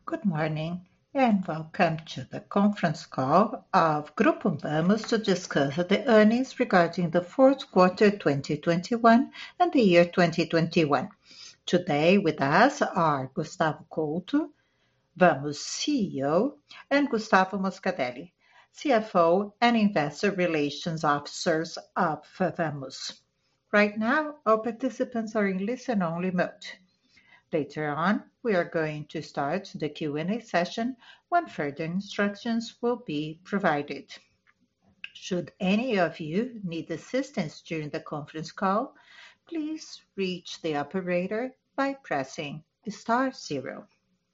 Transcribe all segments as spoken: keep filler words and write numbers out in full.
Good morning and welcome to the conference call of Grupo Vamos to discuss the earnings regarding the fourth quarter twenty twenty-one and the year twenty twenty-one. Today with us are Gustavo Couto, Vamos C E O, and Gustavo Moscadelli, C F O and Investor Relations Officers of Vamos. Right now, all participants are in listen-only mode. Later on, we are going to start the Q and A session when further instructions will be provided. Should any of you need assistance during the conference call, please reach the operator by pressing star zero.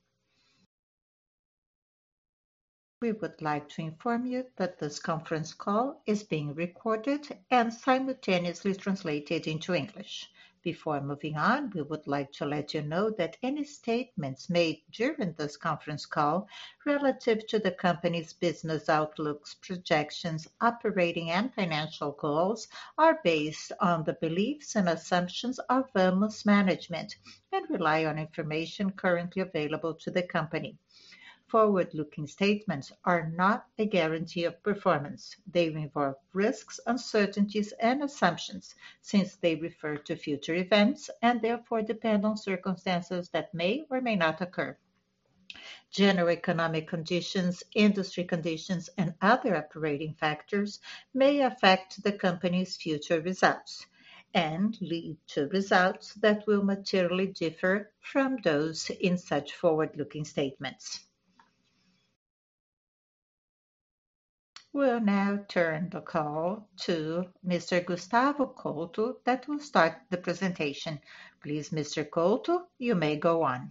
We would like to inform you that this conference call is being recorded and simultaneously translated into English. Before moving on, we would like to let you know that any statements made during this conference call relative to the company's business outlooks, projections, operating and financial goals are based on the beliefs and assumptions of Vamos management and rely on information currently available to the company. Forward-looking statements are not a guarantee of performance. They involve risks, uncertainties, and assumptions since they refer to future events and therefore depend on circumstances that may or may not occur. General economic conditions, industry conditions, and other operating factors may affect the company's future results and lead to results that will materially differ from those in such forward-looking statements. We'll now turn the call to Mister Gustavo Couto that will start the presentation. Please, Mister Couto, you may go on.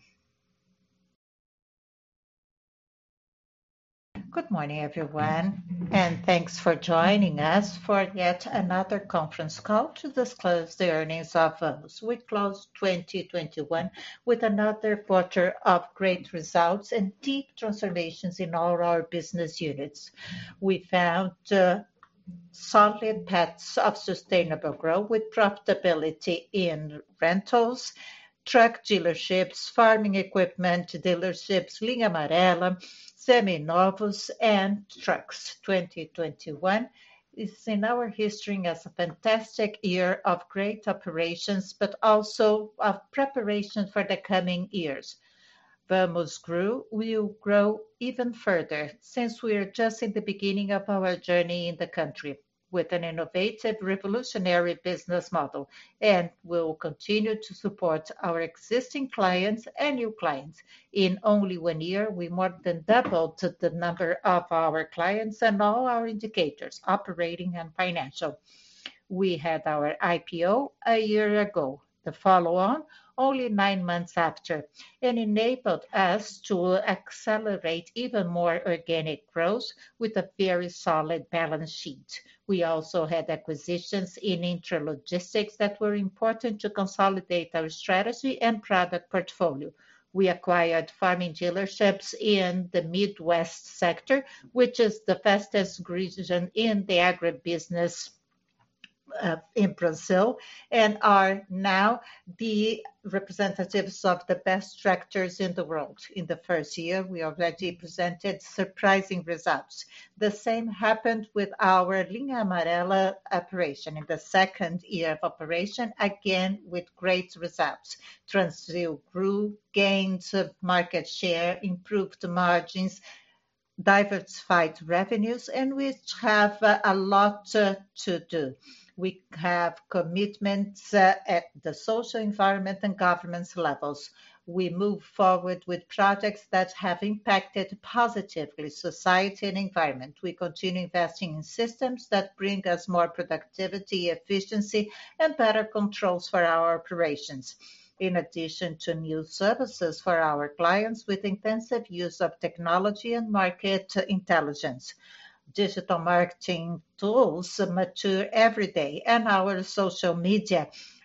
Good morning, everyone, and thanks for joining us for yet another conference call to disclose the earnings of Vamos. We closed twenty twenty-one with another quarter of great results and deep transformations in all our business units. We found uh, solid paths of sustainable growth with profitability in rentals, truck dealerships, farming equipment dealerships, Linha Amarela, Seminovos, and trucks. twenty twenty-one is in our history as a fantastic year of great operations, but also of preparation for the coming years. Vamos grew, will grow even further since we are just in the beginning of our journey in the country with an innovative, revolutionary business model, and will continue to support our existing clients and new clients. In only one year, we more than doubled the number of our clients and all our indicators, operating and financial. We had our I P O a year ago, the follow-on only nine months after, and enabled us to accelerate even more organic growth with a very solid balance sheet. We also had acquisitions in intralogistics that were important to consolidate our strategy and product portfolio. We acquired farming dealerships in the Midwest sector, which is the fastest region in the agribusiness Uh, in Brazil, and are now the representatives of the best tractors in the world. In the first year, we already presented surprising results. The same happened with our Linha Amarela operation. In the second year of operation, again with great results. Transrio grew, gained market share, improved margins, diversified revenues, and we have uh, a lot uh, to do. We have commitments uh, at the social, environment, and governance levels. We move forward with projects that have impacted positively society and environment. We continue investing in systems that bring us more productivity, efficiency, and better controls for our operations. In addition to new services for our clients with intensive use of technology and market intelligence. Digital marketing tools mature every day, and our social media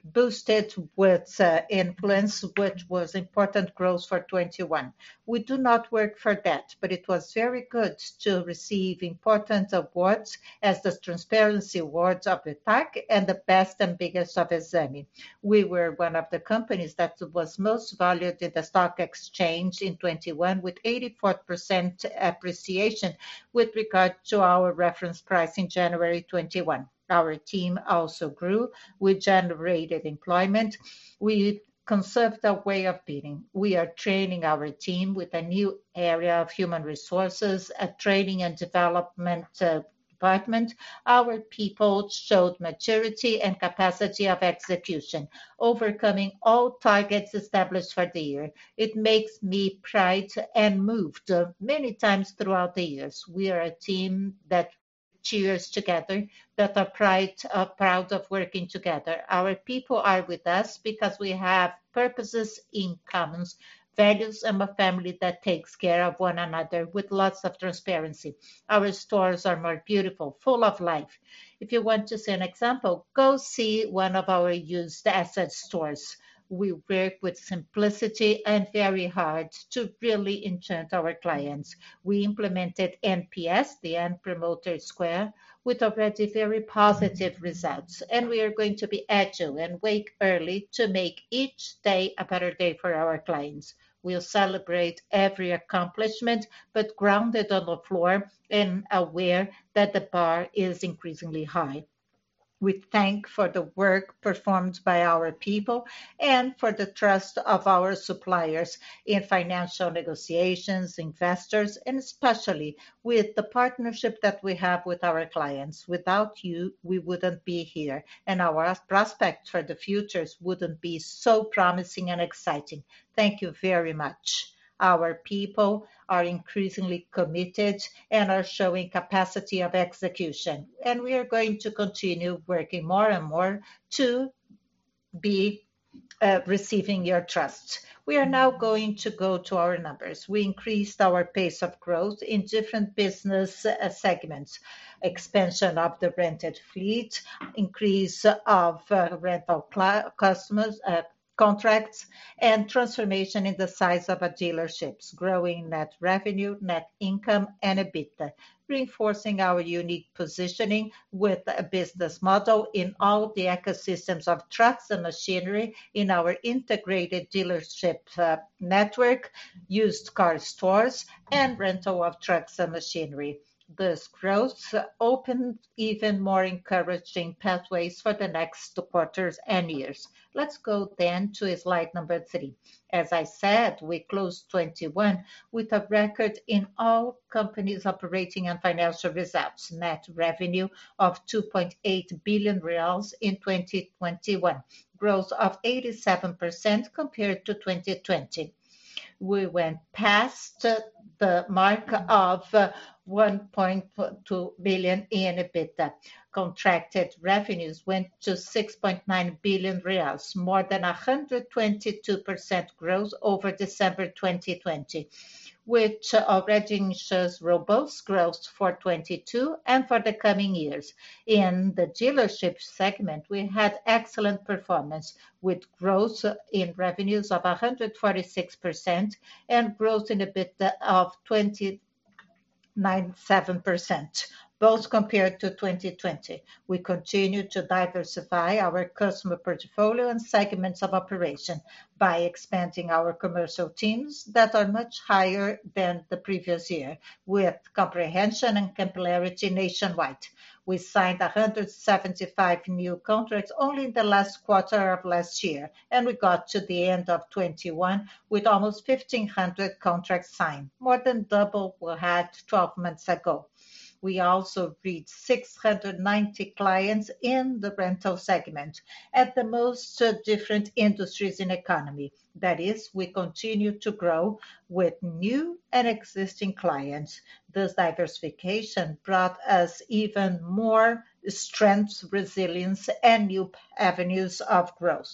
boosted with uh, influence, which was important growth for twenty-one. We do not work for that, but it was very good to receive important awards as the Transparency Awards of the T A C and the Best and Biggest of Exame. We were one of the companies that was most valued in the stock exchange in twenty-one with eighty-four percent appreciation with regard to our reference price in January twenty-one. Our team also grew. We generated employment. We conserved our way of being. We are training our team with a new area of human resources, a training and development uh, department. Our people showed maturity and capacity of execution, overcoming all targets established for the year. It makes me proud and moved uh, many times throughout the years. We are a team that cheers together, that are proud, are proud of working together. Our people are with us because we have purposes in common, values, and a family that takes care of one another with lots of transparency. Our stores are more beautiful, full of life. If you want to see an example, go see one of our used asset stores. We work with simplicity and very hard to really enchant our clients. We implemented N P S, the Net Promoter Score, with already very positive results. And we are going to be agile and wake early to make each day a better day for our clients. We'll celebrate every accomplishment, but grounded on the floor and aware that the bar is increasingly high. We thank for the work performed by our people and for the trust of our suppliers in financial negotiations, investors, and especially with the partnership that we have with our clients. Without you, we wouldn't be here, and our prospects for the futures wouldn't be so promising and exciting. Thank you very much. Our people are increasingly committed and are showing capacity of execution. And we are going to continue working more and more to be uh, receiving your trust. We are now going to go to our numbers. We increased our pace of growth in different business uh, segments. Expansion of the rented fleet, increase of uh, rental cl- customers, uh, contracts, and transformation in the size of our dealerships, growing net revenue, net income, and EBITDA, reinforcing our unique positioning with a business model in all the ecosystems of trucks and machinery in our integrated dealership uh, network, used car stores, and rental of trucks and machinery. This growth opened even more encouraging pathways for the next quarters and years. Let's go then to slide number three. As I said, we closed twenty-one with a record in all companies operating and financial results. Net revenue of two point eight billion reals in twenty twenty-one, growth of eighty-seven percent compared to twenty twenty. We went past the mark of uh, one point two billion in EBITDA. Contracted revenues went to six point nine billion reals, more than one hundred twenty-two percent growth over December twenty twenty, which already ensures robust growth for twenty-two and for the coming years. In the dealership segment, we had excellent performance with growth in revenues of one hundred forty-six percent and growth in EBITDA of twenty-nine point seven percent, both compared to twenty twenty. We continue to diversify our customer portfolio and segments of operation by expanding our commercial teams that are much higher than the previous year, with comprehension and capillarity nationwide. We signed one hundred seventy-five new contracts only in the last quarter of last year, and we got to the end of twenty-one with almost fifteen hundred contracts signed, more than double we had twelve months ago. We also reached six hundred ninety clients in the rental segment at the most uh, different industries in economy. That is, we continue to grow with new and existing clients. This diversification brought us even more strength, resilience, and new avenues of growth.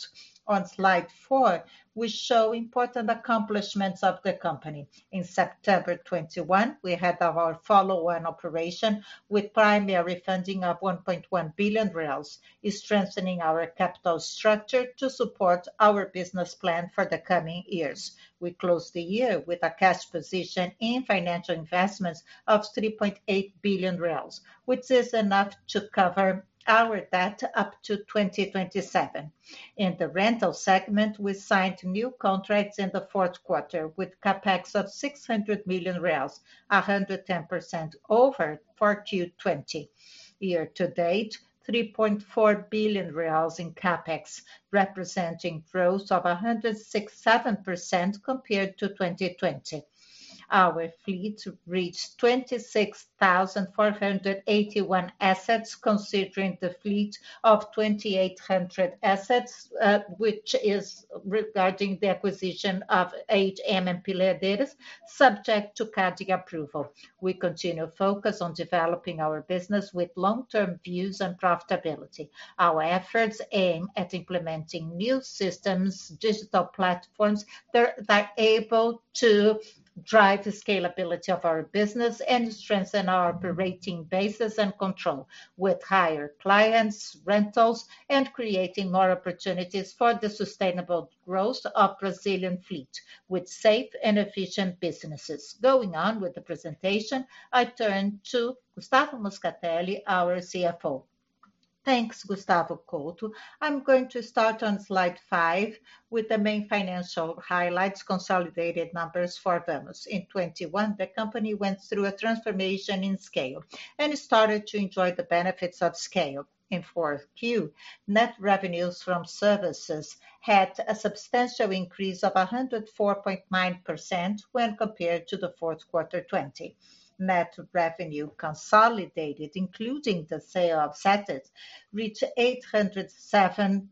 On slide four, we show important accomplishments of the company. In September twenty-one, we had our follow-on operation with primary funding of one point one billion reais, strengthening our capital structure to support our business plan for the coming years. We closed the year with a cash position in financial investments of three point eight billion reais, which is enough to cover our debt up to twenty twenty-seven. In the rental segment, we signed new contracts in the fourth quarter with capex of six hundred million reais, one hundred ten percent over four Q twenty. Year to date, three point four billion reais in capex, representing growth of one hundred sixty-seven percent compared to twenty twenty. Our fleet reached twenty-six thousand four hundred eighty-one assets, considering the fleet of twenty-eight hundred assets, uh, which is regarding the acquisition of H M Empilhadeiras, subject to CADE approval. We continue focus on developing our business with long-term views and profitability. Our efforts aim at implementing new systems, digital platforms that are able to drive the scalability of our business and strengthen our operating basis and control with higher clients, rentals, and creating more opportunities for the sustainable growth of Brazilian fleet with safe and efficient businesses. Going on with the presentation, I turn to Gustavo Moscatelli, our C F O. Thanks, Gustavo Couto. I'm going to start on slide five with the main financial highlights, consolidated numbers for Vamos. In twenty-one, the company went through a transformation in scale and started to enjoy the benefits of scale. In four Q, net revenues from services had a substantial increase of one hundred four point nine percent when compared to the fourth quarter twenty. Net revenue consolidated, including the sale of assets, reached eight hundred seven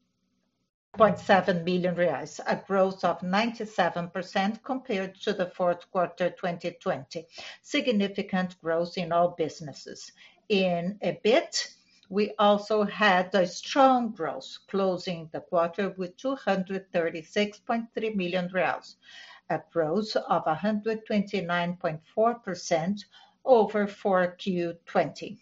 point seven million reais, a growth of ninety-seven percent compared to the fourth quarter twenty twenty. Significant growth in all businesses. In E B I T, we also had a strong growth, closing the quarter with two hundred thirty-six point three million reais. A growth of one hundred twenty-nine point four percent over four Q twenty.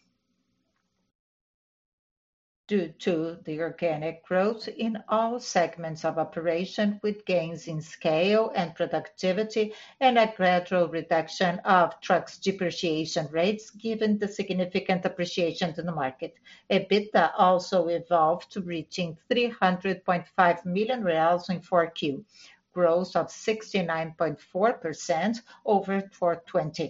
Due to the organic growth in all segments of operation with gains in scale and productivity and a gradual reduction of trucks depreciation rates given the significant appreciation in the market. EBITDA also evolved to reaching three hundred point five million reais in four Q. Growth of sixty-nine point four percent over four twenty.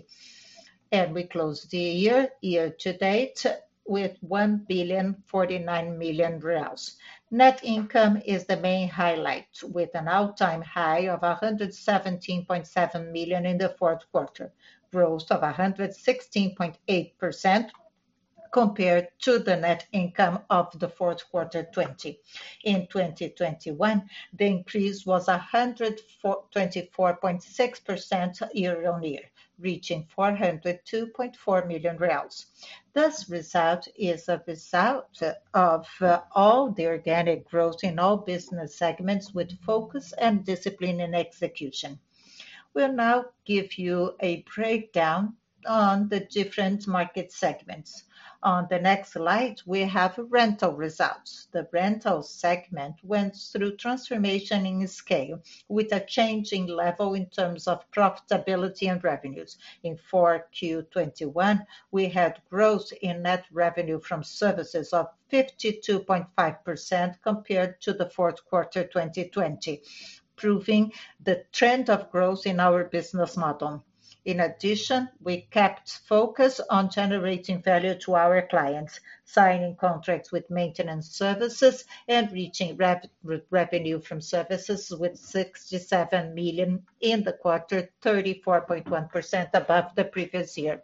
And we closed the year, year to date, with one billion forty-nine million reais. Net income is the main highlight, with an all-time high of one hundred seventeen point seven million in the fourth quarter, growth of one hundred sixteen point eight percent compared to the net income of the fourth quarter twenty. In twenty twenty-one, the increase was one hundred twenty-four point six percent year-on-year, reaching four hundred two point four million reais. This result is a result of uh, all the organic growth in all business segments with focus and discipline in execution. We'll now give you a breakdown on the different market segments. On the next slide, we have rental results. The rental segment went through transformation in scale with a changing level in terms of profitability and revenues. In four Q twenty-one, we had growth in net revenue from services of fifty-two point five percent compared to the fourth quarter twenty twenty, proving the trend of growth in our business model. In addition, we kept focus on generating value to our clients, signing contracts with maintenance services and reaching rev- revenue from services with sixty-seven million in the quarter, thirty-four point one percent above the previous year.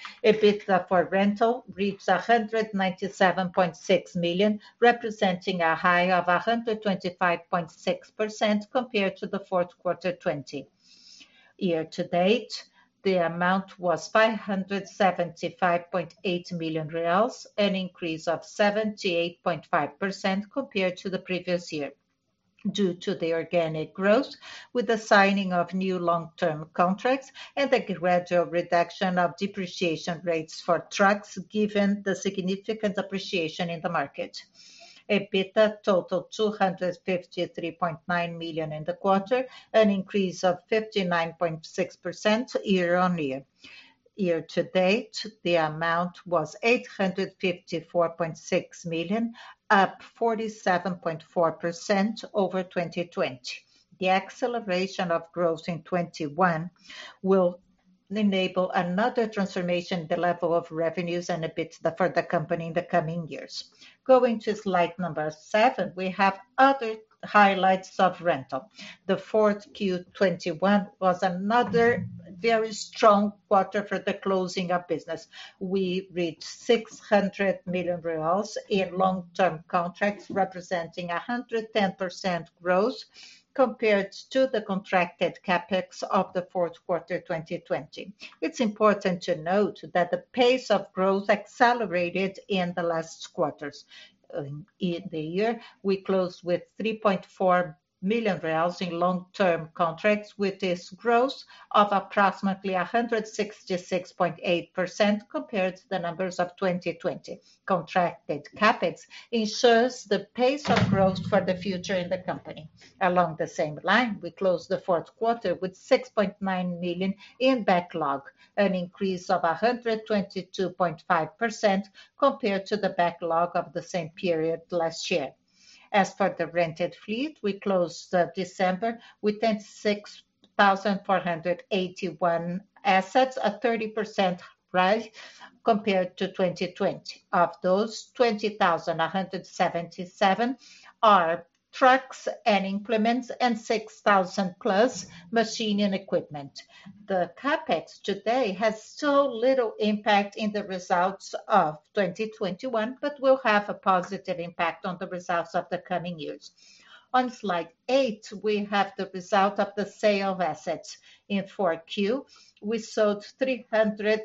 EBITDA for rental reached one hundred ninety-seven point six million, representing a high of one hundred twenty-five point six percent compared to the fourth quarter twenty. Year to date, the amount was five hundred seventy-five point eight million reais, an increase of seventy-eight point five percent compared to the previous year. due to the organic growth with the signing of new long-term contracts and the gradual reduction of depreciation rates for trucks, given the significant appreciation in the market. EBITDA totaled two hundred fifty-three point nine million in the quarter, an increase of fifty-nine point six percent year-on-year. Year to date, the amount was eight hundred fifty-four point six million, up forty-seven point four percent over twenty twenty. The acceleration of growth in twenty-one will enable another transformation in the level of revenues and EBITDA for the company in the coming years. Going to slide number seven, we have other highlights of rental. The fourth Q twenty-one was another very strong quarter for the closing of business. We reached six hundred million reais in long-term contracts, representing one hundred ten percent growth compared to the contracted capex of the fourth quarter twenty twenty. It's important to note that the pace of growth accelerated in the last quarters. In the year, we closed with three point four million reais in long-term contracts, with this growth of approximately one hundred sixty-six point eight percent compared to the numbers of twenty twenty. Contracted capex ensures the pace of growth for the future in the company. Along the same line, we closed the fourth quarter with six point nine million in backlog, an increase of one hundred twenty-two point five percent compared to the backlog of the same period last year. As for the rented fleet, we closed uh, December with twenty-six thousand four hundred eighty-one assets, a thirty percent rise compared to twenty twenty. Of those, twenty thousand one hundred seventy-seven are trucks and implements, and six thousand plus machine and equipment. The capex today has so little impact in the results of twenty twenty-one, but will have a positive impact on the results of the coming years. On slide eight, we have the result of the sale of assets. In four Q, we sold three hundred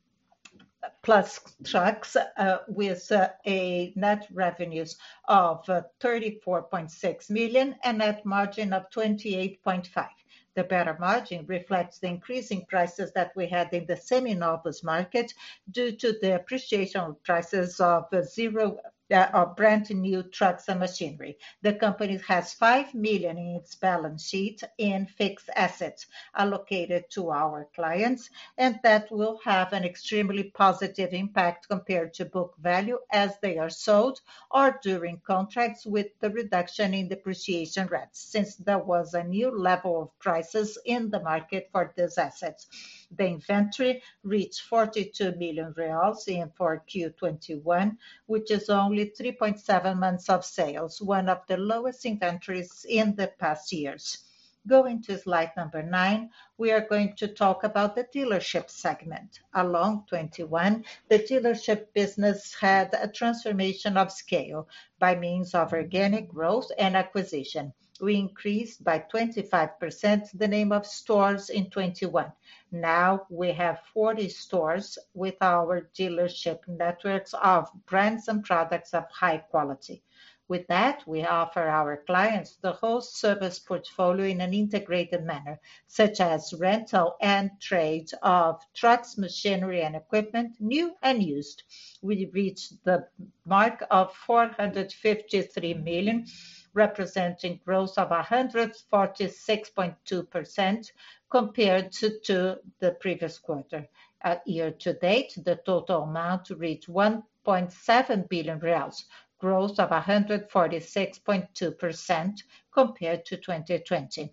plus trucks uh, with uh, a net revenues of uh, thirty-four point six million and net margin of twenty-eight point five. The better margin reflects the increasing prices that we had in the seminovos market due to the appreciation of prices of uh, zero uh, of brand new trucks and machinery. The company has five million in its balance sheet in fixed assets allocated to our clients, and that will have an extremely positive impact compared to book value as they are sold or during contracts with the reduction in depreciation rates, since there was a new level of prices in the market for these assets. The inventory reached forty-two million reais in four Q twenty-one, which is only three point seven months of sales, one of the lowest inventories in the past years. Going to slide number nine, we are going to talk about the dealership segment. Along twenty-one, the dealership business had a transformation of scale by means of organic growth and acquisition. We increased by twenty-five percent the name of stores in twenty-one. Now we have forty stores with our dealership networks of brands and products of high quality. With that, we offer our clients the whole service portfolio in an integrated manner, such as rental and trade of trucks, machinery, and equipment, new and used. We reached the mark of four hundred fifty-three million, representing growth of one hundred forty-six point two percent compared to, to the previous quarter. Uh, year to date, the total amount reached one point seven billion reais, growth of one hundred forty-six point two percent compared to twenty twenty.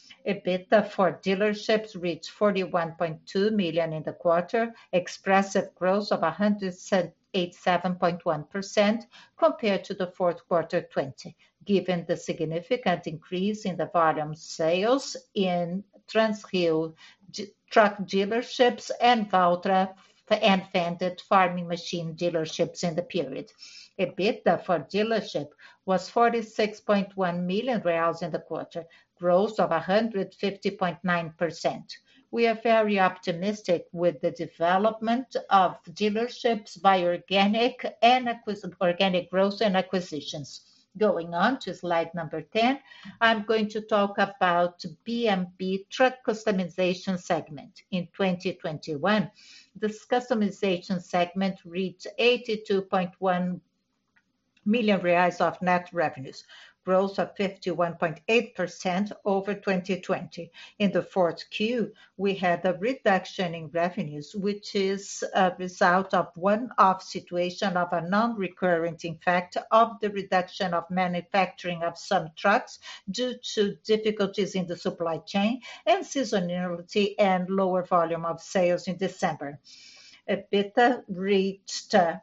EBITDA for dealerships reached forty-one point two million in the quarter, expressive growth of one hundred eighty-seven point one percent compared to the fourth quarter twenty, given the significant increase in the volume sales in Transrio truck dealerships and Valtra and Fendt farming machine dealerships in the period. EBITDA for dealership was forty-six point one million reais in the quarter, growth of one hundred fifty point nine percent. We are very optimistic with the development of dealerships by organic and acquis- organic growth and acquisitions. Going on to slide number ten, I'm going to talk about B M P truck customization segment. In twenty twenty-one, this customization segment reached eighty-two point one million reais of net revenues, growth of fifty-one point eight percent over twenty twenty. In the fourth Q, we had a reduction in revenues, which is a result of one-off situation of a non-recurrent effect of the reduction of manufacturing of some trucks due to difficulties in the supply chain and seasonality and lower volume of sales in December. EBITDA reached uh,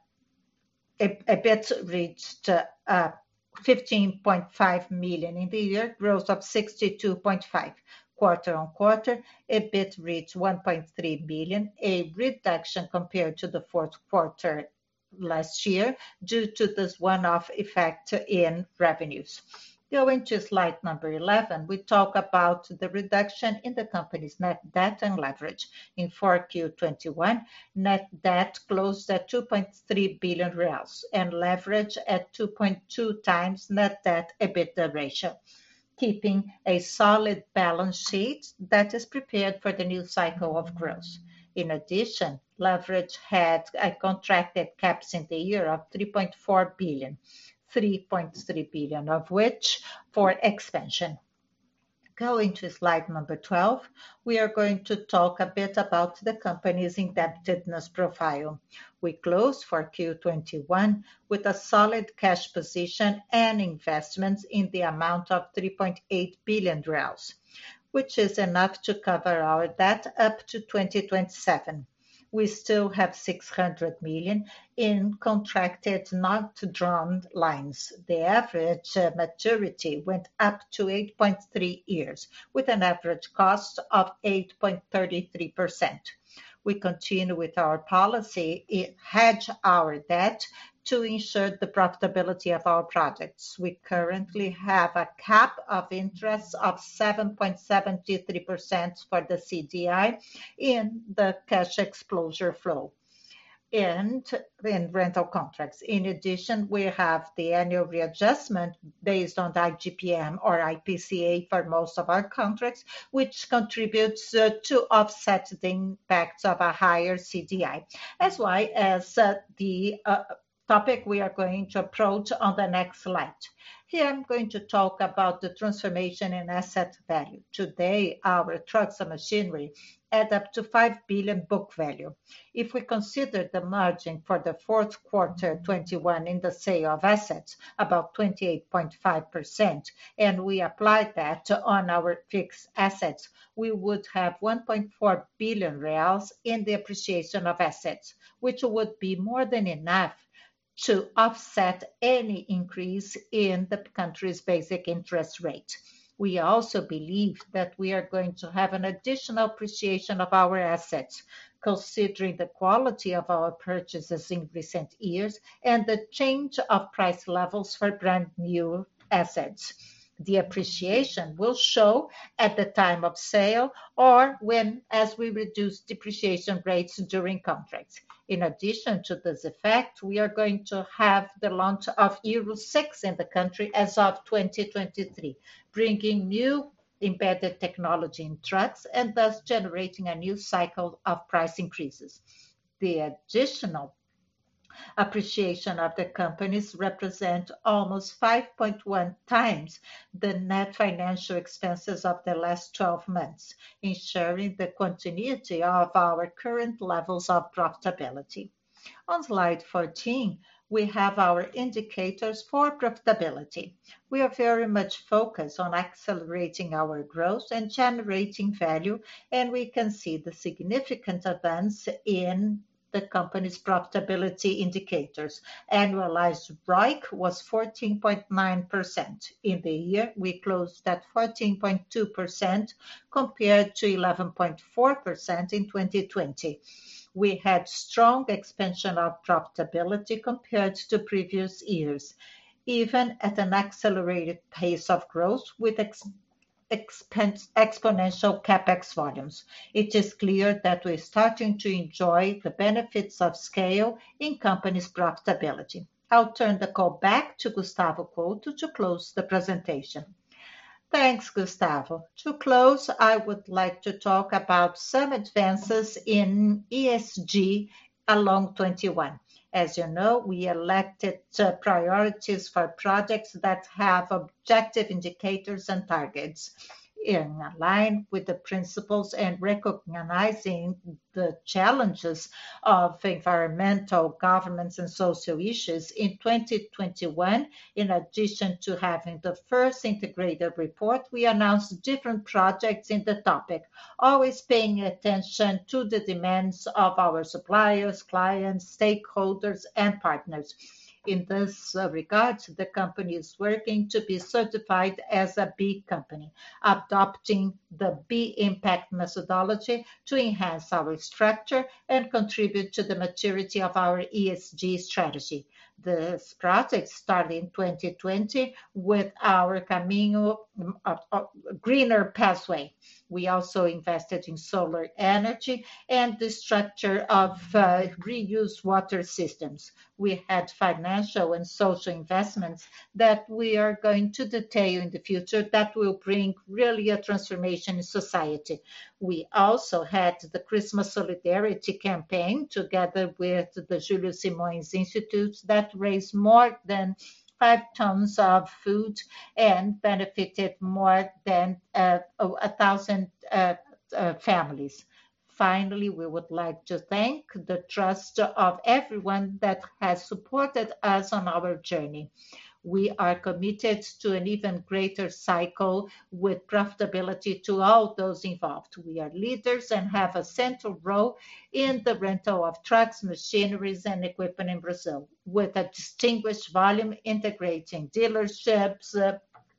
EBIT reached uh, fifteen point five million in the year, growth of sixty-two point five. Quarter-on-quarter, EBIT reached one point three million, a reduction compared to the fourth quarter last year due to this one-off effect in revenues. Going to slide number eleven, we talk about the reduction in the company's net debt and leverage. In four Q twenty-one, net debt closed at two point three billion reais and leverage at two point two times net debt EBITDA ratio, keeping a solid balance sheet that is prepared for the new cycle of growth. In addition, leverage had a contracted caps in the year of three point four billion. three point three billion of which for expansion. Going to slide number twelve, we are going to talk a bit about the company's indebtedness profile. We closed for Q twenty-one with a solid cash position and investments in the amount of three point eight billion reais, which is enough to cover our debt up to twenty twenty-seven. We still have six hundred million in contracted not drawn lines. The average uh, maturity went up to eight point three years with an average cost of eight point three three percent. We continue with our policy, it hedge our debt to ensure the profitability of our projects. We currently have a cap of interest of seven point seven three percent for the C D I in the cash exposure flow and in rental contracts. In addition, we have the annual readjustment based on the I G P M or I P C A for most of our contracts, which contributes uh, to offset the impacts of a higher C D I, as well as uh, the uh, topic we are going to approach on the next slide. Here I'm going to talk about the transformation in asset value. Today, our trucks and machinery add up to five billion book value. If we consider the margin for the fourth quarter twenty-one in the sale of assets, about twenty-eight point five percent, and we apply that on our fixed assets, we would have one point four billion reals in the appreciation of assets, which would be more than enough to offset any increase in the country's basic interest rate. We also believe that we are going to have an additional appreciation of our assets, considering the quality of our purchases in recent years and the change of price levels for brand new assets. The appreciation will show at the time of sale or when as we reduce depreciation rates during contracts. In addition to this effect, we are going to have the launch of Euro six in the country as of twenty twenty-three, bringing new embedded technology in trucks and thus generating a new cycle of price increases. The additional appreciation of the companies represent almost five point one times the net financial expenses of the last twelve months, ensuring the continuity of our current levels of profitability. On slide fourteen, we have our indicators for profitability. We are very much focused on accelerating our growth and generating value, and we can see the significant advance in the company's profitability indicators. Annualized R O I C was fourteen point nine percent. In the year, we closed at fourteen point two percent compared to eleven point four percent in twenty twenty. We had strong expansion of profitability compared to previous years, even at an accelerated pace of growth with ex- exponential capex volumes. It is clear that we're starting to enjoy the benefits of scale in company's profitability. I'll turn the call back to Gustavo Couto to close the presentation. Thanks, Gustavo. To close, I would like to talk about some advances in E S G along twenty-one. As you know, we elected uh, priorities for projects that have objective indicators and targets in line with the principles and recognizing the challenges of environmental, governance, and social issues. In twenty twenty-one, in addition to having the first integrated report, we announced different projects in the topic, always paying attention to the demands of our suppliers, clients, stakeholders, and partners. In this uh, regard, the company is working to be certified as a B company, adopting the B Impact methodology to enhance our structure and contribute to the maturity of our E S G strategy. This project started in twenty twenty with our Camino uh, uh, Greener Pathway. We also invested in solar energy and the structure of uh, reuse water systems. We had financial and social investments that we are going to detail in the future that will bring really a transformation in society. We also had the Christmas Solidarity campaign together with the Júlio Simões Institute that raised more than five tons of food and benefited more than uh, a thousand uh, uh, families. Finally, we would like to thank the trust of everyone that has supported us on our journey. We are committed to an even greater cycle with profitability to all those involved. We are leaders and have a central role in the rental of trucks, machineries, and equipment in Brazil, with a distinguished volume integrating dealerships, uh,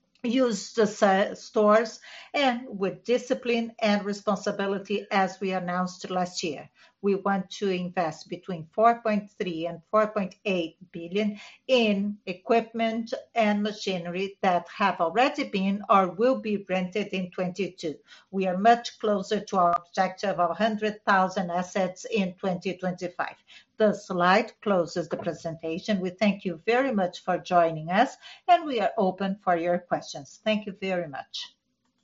used uh, stores, and with discipline and responsibility as we announced last year. We want to invest between four point three and four point eight billion in equipment and machinery that have already been or will be rented in twenty-two. We are much closer to our objective of one hundred thousand assets in twenty twenty-five. The slide closes the presentation. We thank you very much for joining us, and we are open for your questions. Thank you very much.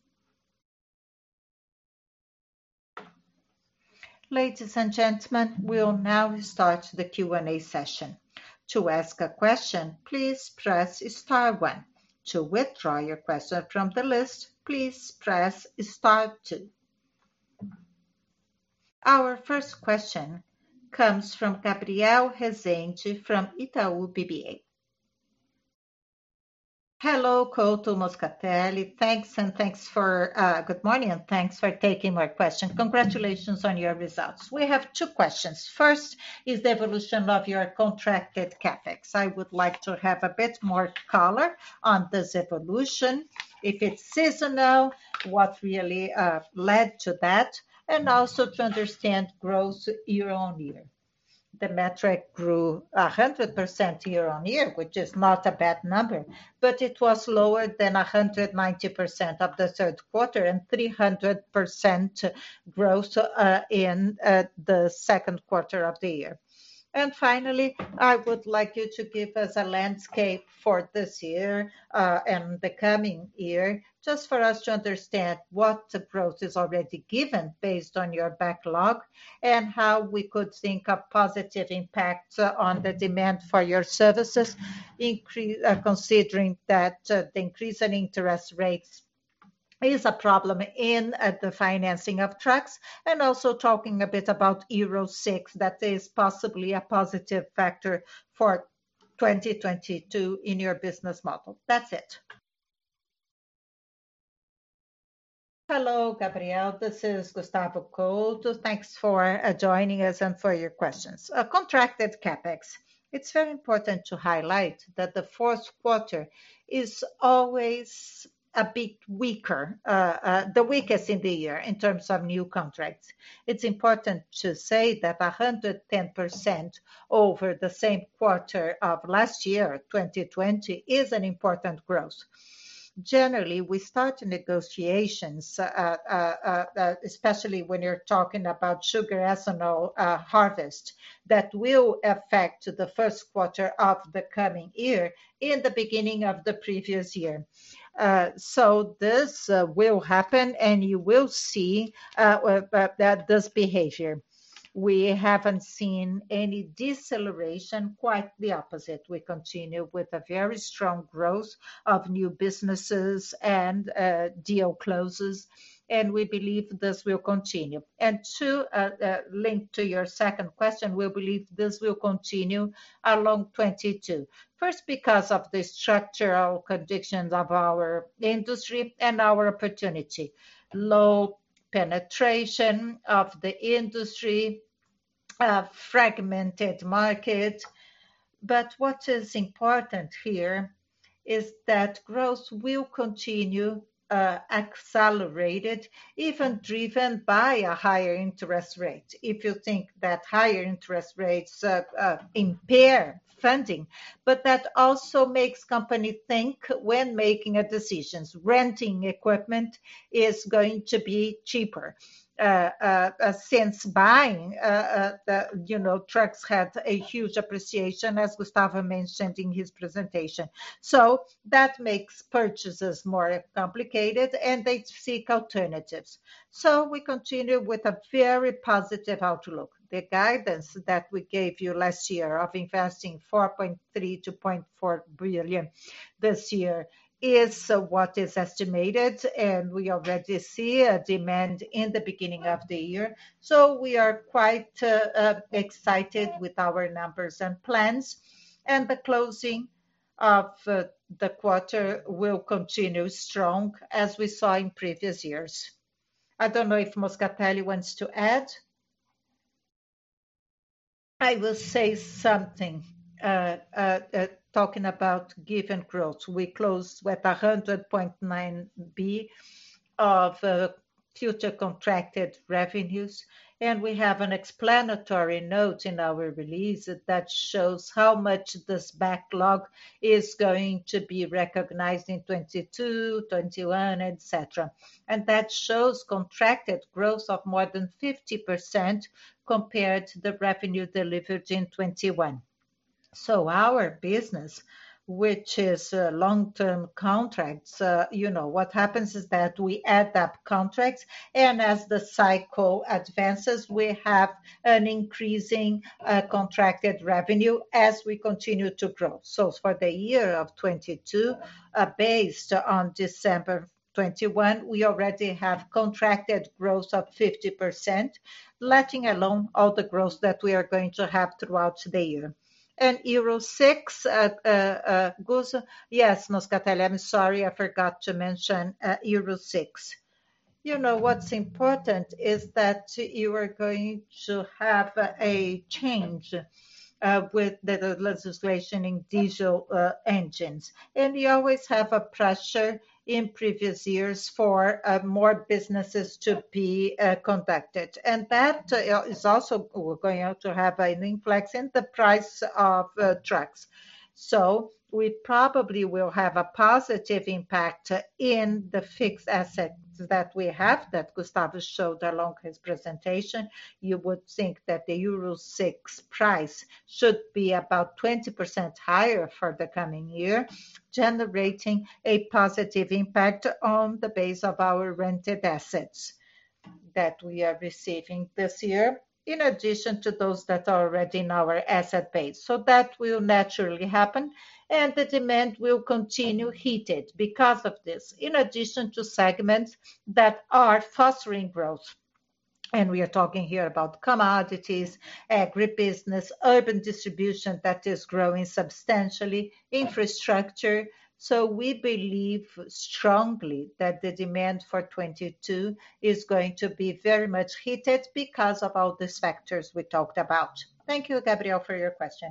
Ladies and gentlemen, we'll now start the Q and A session. To ask a question, please press star one. To withdraw your question from the list, please press star two. Our first question comes from Gabriel Rezende from Itaú B B A. Hello, Couto, Moscatelli. Thanks and thanks for, uh, good morning and thanks for taking my question. Congratulations on your results. We have two questions. First is the evolution of your contracted CapEx. I would like to have a bit more color on this evolution, if it's seasonal, what really uh, led to that, and also to understand growth year on year. The metric grew one hundred percent year on year, which is not a bad number, but it was lower than one hundred ninety percent of the third quarter and three hundred percent growth uh, in uh, the second quarter of the year. And finally, I would like you to give us a landscape for this year uh, and the coming year, just for us to understand what the growth is already given based on your backlog and how we could think of positive impacts uh, on the demand for your services, increase, uh, considering that uh, the increase in interest rates is a problem in uh, the financing of trucks, and also talking a bit about Euro six, that is possibly a positive factor for twenty twenty-two in your business model. That's it. Hello, Gabriel. This is Gustavo Couto. Thanks for uh, joining us and for your questions. Uh, contracted CapEx. It's very important to highlight that the fourth quarter is always a bit weaker, uh, uh, the weakest in the year in terms of new contracts. It's important to say that one hundred ten percent over the same quarter of last year, twenty twenty, is an important growth. generally we start negotiations, uh, uh, uh, uh, especially when you're talking about sugar ethanol uh, harvest that will affect the first quarter of the coming year in the beginning of the previous year. Uh, so this uh, will happen, and you will see uh, uh, uh, that this behavior. We haven't seen any deceleration, quite the opposite. We continue with a very strong growth of new businesses and uh, deal closes, and we believe this will continue. And to uh, uh, link to your second question, we believe this will continue along twenty-two. First, because of the structural conditions of our industry and our opportunity. Low penetration of the industry, a fragmented market. But what is important here is that growth will continue uh, accelerated, even driven by a higher interest rate. If you think that higher interest rates uh, uh, impair funding, but that also makes company think when making a decisions. Renting equipment is going to be cheaper. Uh, uh, uh, since buying, uh, uh, the, you know, trucks had a huge appreciation, as Gustavo mentioned in his presentation. So that makes purchases more complicated, and they seek alternatives. So we continue with a very positive outlook. The guidance that we gave you last year of investing four point three to zero point four billion this year is uh, what is estimated, and we already see a demand in the beginning of the year. So we are quite uh, uh, excited with our numbers and plans, and the closing of uh, the quarter will continue strong as we saw in previous years. I don't know if Moscatelli wants to add. I will say something. Uh, uh, uh, talking about given growth, we closed with one hundred point nine billion of uh, future contracted revenues, and we have an explanatory note in our release that shows how much this backlog is going to be recognized in twenty-two, twenty-one, et cetera. And that shows contracted growth of more than fifty percent compared to the revenue delivered in twenty-one. So our business, which is uh, long-term contracts, uh, you know, what happens is that we add up contracts, and as the cycle advances, we have an increasing uh, contracted revenue as we continue to grow. So for the year of twenty-two, uh, based on December twenty-one, we already have contracted growth of fifty percent, letting alone all the growth that we are going to have throughout the year. And Euro six, uh, uh, uh, Gus, yes, Moscatelli, I'm sorry, I forgot to mention uh, Euro six. You know, what's important is that you are going to have a change uh, with the, the legislation in diesel uh, engines. And you always have a pressure in previous years for uh, more businesses to be uh, conducted. And that uh, is also going to have an influx in the price of uh, trucks. So we probably will have a positive impact in the fixed assets that we have, that Gustavo showed along his presentation. You would think that the Euro six price should be about twenty percent higher for the coming year, generating a positive impact on the base of our rented assets that we are receiving this year, in addition to those that are already in our asset base. So that will naturally happen, and the demand will continue heated because of this, in addition to segments that are fostering growth. And we are talking here about commodities, agribusiness, urban distribution that is growing substantially, infrastructure. So we believe strongly that the demand for twenty-two is going to be very much heated because of all these factors we talked about. Thank you, Gabriel, for your question.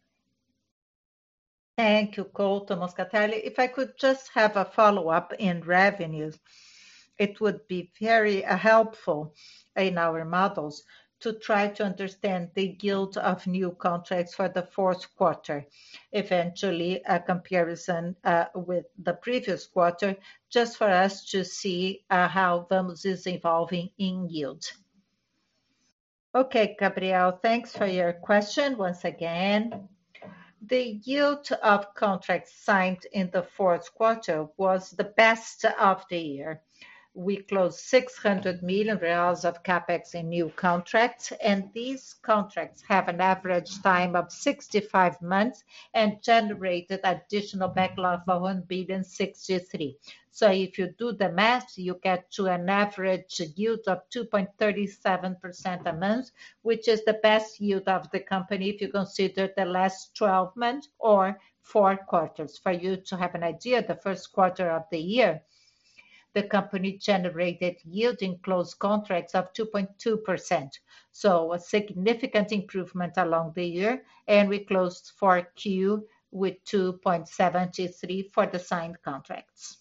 Thank you, Couto, Moscatelli. If I could just have a follow-up in revenues, it would be very uh, helpful in our models to try to understand the yield of new contracts for the fourth quarter. Eventually, a comparison uh, with the previous quarter, just for us to see uh, how Vamos is evolving in yield. Okay, Gabriel, thanks for your question once again. The yield of contracts signed in the fourth quarter was the best of the year. We closed six hundred million reais of CapEx in new contracts, and these contracts have an average time of sixty-five months and generated additional backlog of one billion sixty-three. So if you do the math, you get to an average yield of two point three seven percent a month, which is the best yield of the company if you consider the last twelve months or four quarters. For you to have an idea, the first quarter of the year, the company generated yield in closed contracts of two point two percent. So a significant improvement along the year, and we closed four Q with two point seven three for the signed contracts.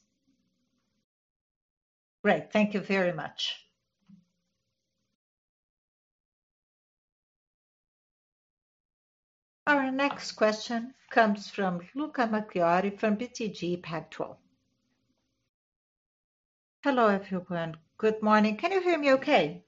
Great. Thank you very much. Our next question comes from Luca Macchiari from B T G Pactual. Hello, everyone. Good morning. Can you hear me okay?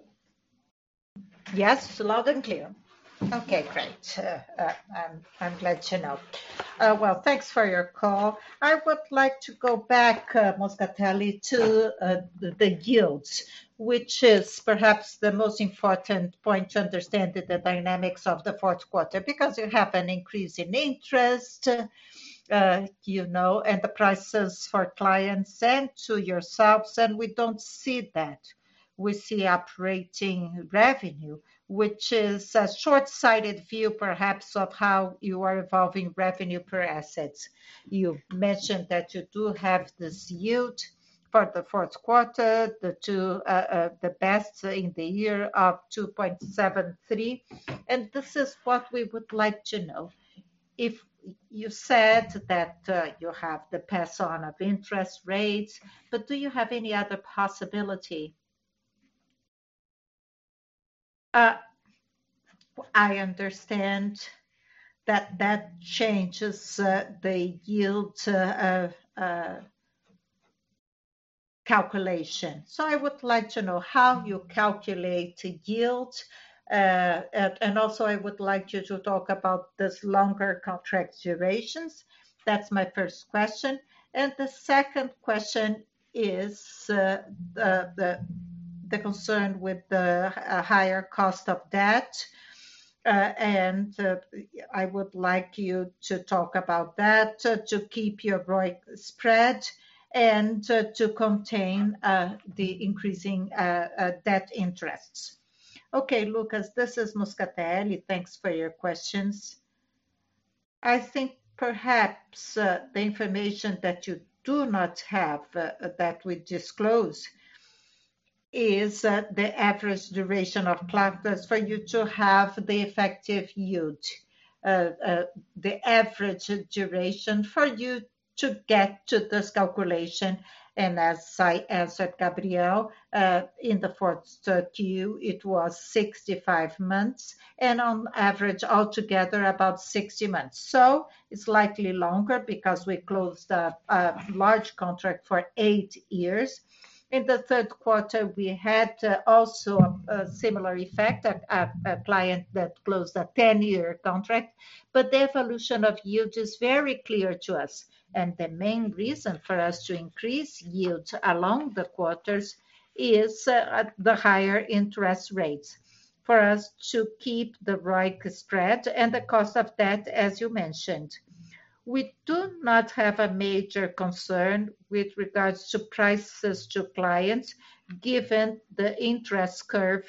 Yes, loud and clear. Okay, great. Uh, uh, I'm, I'm glad to know. Uh, well, thanks for your call. I would like to go back, uh, Moscatelli, to uh, the, the yields, which is perhaps the most important point to understand the dynamics of the fourth quarter, because you have an increase in interest, uh, you know, and the prices for clients and to yourselves, and we don't see that. We see operating revenue, which is a short-sighted view, perhaps, of how you are evolving revenue per assets. You mentioned that you do have this yield for the fourth quarter, the two, uh, uh, the best in the year of two point seven three, and this is what we would like to know. If you said that uh, you have the pass-on of interest rates, but do you have any other possibility? Uh, I understand that that changes uh, the yield uh, uh, calculation. So I would like to know how you calculate yield, uh, and, and also I would like you to talk about this longer contract durations. That's my first question. And the second question is uh, the, the the concern with the uh, higher cost of debt. Uh, and uh, I would like you to talk about that, uh, to keep your R O I C spread and uh, to contain uh, the increasing uh, uh, debt interests. Okay, Lucas, this is Moscatelli. Thanks for your questions. I think perhaps uh, the information that you do not have uh, that we disclose is uh, the average duration of contracts for you to have the effective yield, uh, uh, the average duration for you to get to this calculation. And as I answered Gabriel, uh, in the fourth Q, it was sixty-five months, and on average altogether about sixty months. So it's likely longer because we closed a, a large contract for eight years. In the third quarter, we had uh, also a, a similar effect, a, a, a client that closed a ten-year contract, but the evolution of yield is very clear to us. And the main reason for us to increase yield along the quarters is uh, the higher interest rates, for us to keep the R O I C spread and the cost of debt, as you mentioned. We do not have a major concern with regards to prices to clients, given the interest curve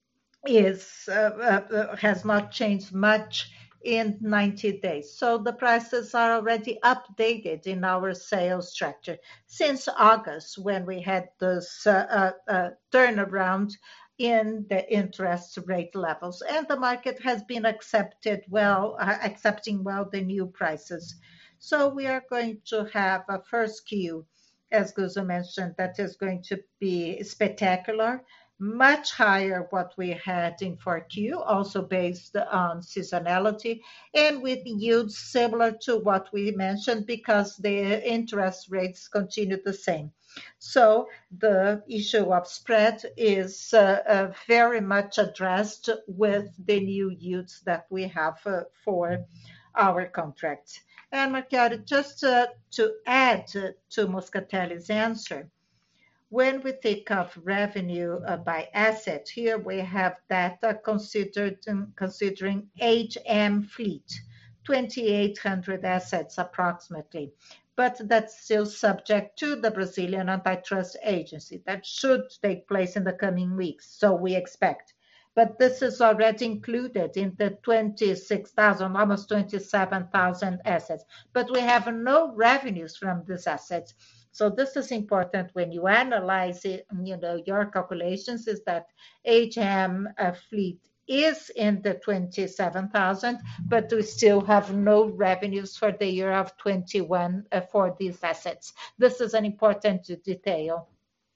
is uh, uh, has not changed much in ninety days. So the prices are already updated in our sales structure since August, when we had this uh, uh, uh, turnaround in the interest rate levels, and the market has been accepted well, uh, accepting well the new prices. So we are going to have a first Q, as Guzo mentioned, that is going to be spectacular, much higher what we had in four Q, also based on seasonality, and with yields similar to what we mentioned because the interest rates continue the same. So the issue of spread is uh, uh, very much addressed with the new yields that we have uh, for our contracts. And Marchiori, just uh, to add uh, to Moscatelli's answer, when we think of revenue uh, by asset, here we have data considered um, considering H M fleet, twenty-eight hundred assets approximately, but that's still subject to the Brazilian Antitrust Agency. That should take place in the coming weeks, so we expect. But this is already included in the twenty-six thousand, almost twenty-seven thousand assets. But we have no revenues from these assets. So this is important when you analyze it, you know, your calculations is that H M uh, fleet is in the twenty-seven thousand, but we still have no revenues for the year of twenty-one uh, for these assets. This is an important detail.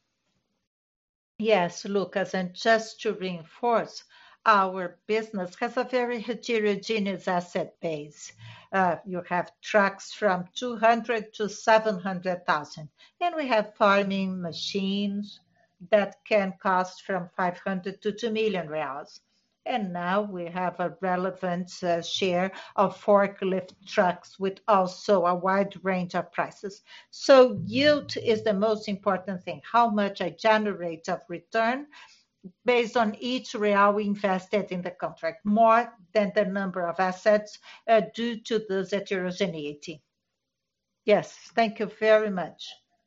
Yes, Lucas, and just to reinforce, our business has a very heterogeneous asset base. Uh, you have trucks from two hundred to seven hundred thousand, and we have farming machines that can cost from five hundred to two million reals. And now we have a relevant uh, share of forklift trucks with also a wide range of prices. So yield is the most important thing, how much I generate of return based on each real we invested in the contract, more than the number of assets uh, due to this heterogeneity. Yes, thank you very much.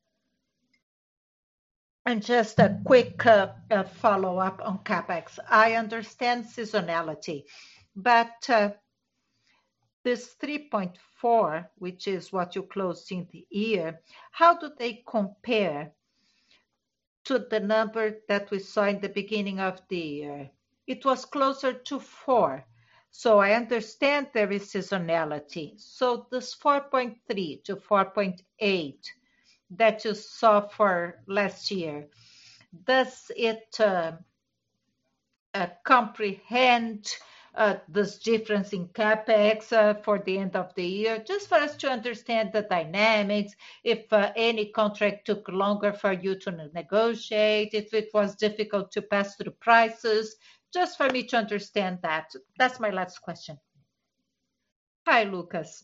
And just a quick uh, uh, follow-up on CapEx. I understand seasonality, but uh, this three point four, which is what you closed in the year, how do they compare to the number that we saw in the beginning of the year? It was closer to four. So I understand there is seasonality. So this four point three to four point eight that you saw for last year, does it uh, uh, comprehend uh, this difference in CapEx uh, for the end of the year? Just for us to understand the dynamics, if uh, any contract took longer for you to negotiate, if it was difficult to pass through prices, just for me to understand that. That's my last question. Hi, Lucas.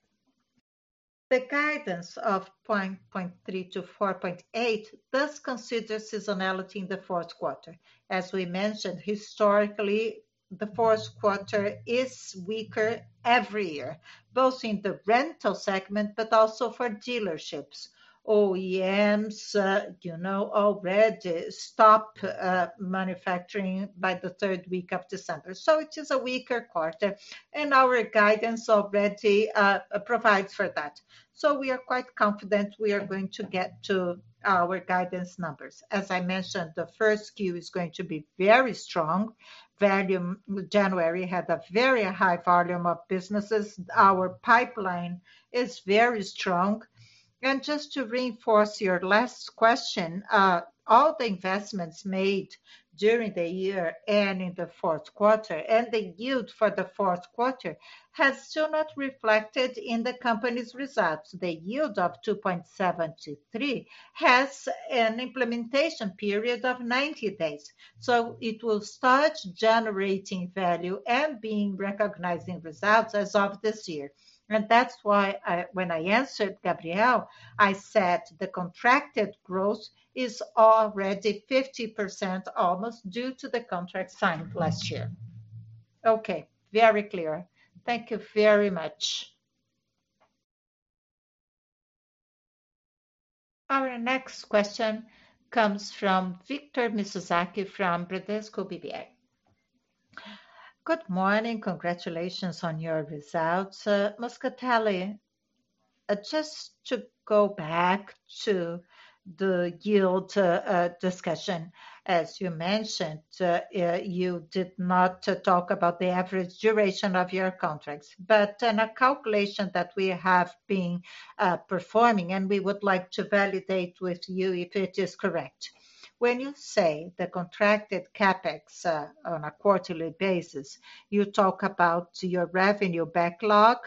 The guidance of zero point zero three to four point eight does consider seasonality in the fourth quarter. As we mentioned, historically, the fourth quarter is weaker every year, both in the rental segment, but also for dealerships. O E Ms, uh, you know, already stop uh, manufacturing by the third week of December. So it is a weaker quarter, and our guidance already uh, provides for that. So we are quite confident we are going to get to our guidance numbers. As I mentioned, the first Q is going to be very strong. Volume, January had a very high volume of businesses. Our pipeline is very strong. And just to reinforce your last question, uh, all the investments made during the year and in the fourth quarter, and the yield for the fourth quarter has still not reflected in the company's results. The yield of two point seven three has an implementation period of ninety days. So it will start generating value and being recognized in results as of this year. And that's why I, when I answered Gabriel, I said the contracted growth is already fifty percent almost due to the contract signed last year. Okay, very clear. Thank you very much. Our next question comes from Victor Mizusaki from Bradesco B B A. Good morning. Congratulations on your results. Uh, Moscatelli, uh, just to go back to the yield uh, uh, discussion, as you mentioned, uh, uh, you did not uh, talk about the average duration of your contracts, but in a calculation that we have been uh, performing, and we would like to validate with you if it is correct. When you say the contracted CapEx uh, on a quarterly basis, you talk about your revenue backlog,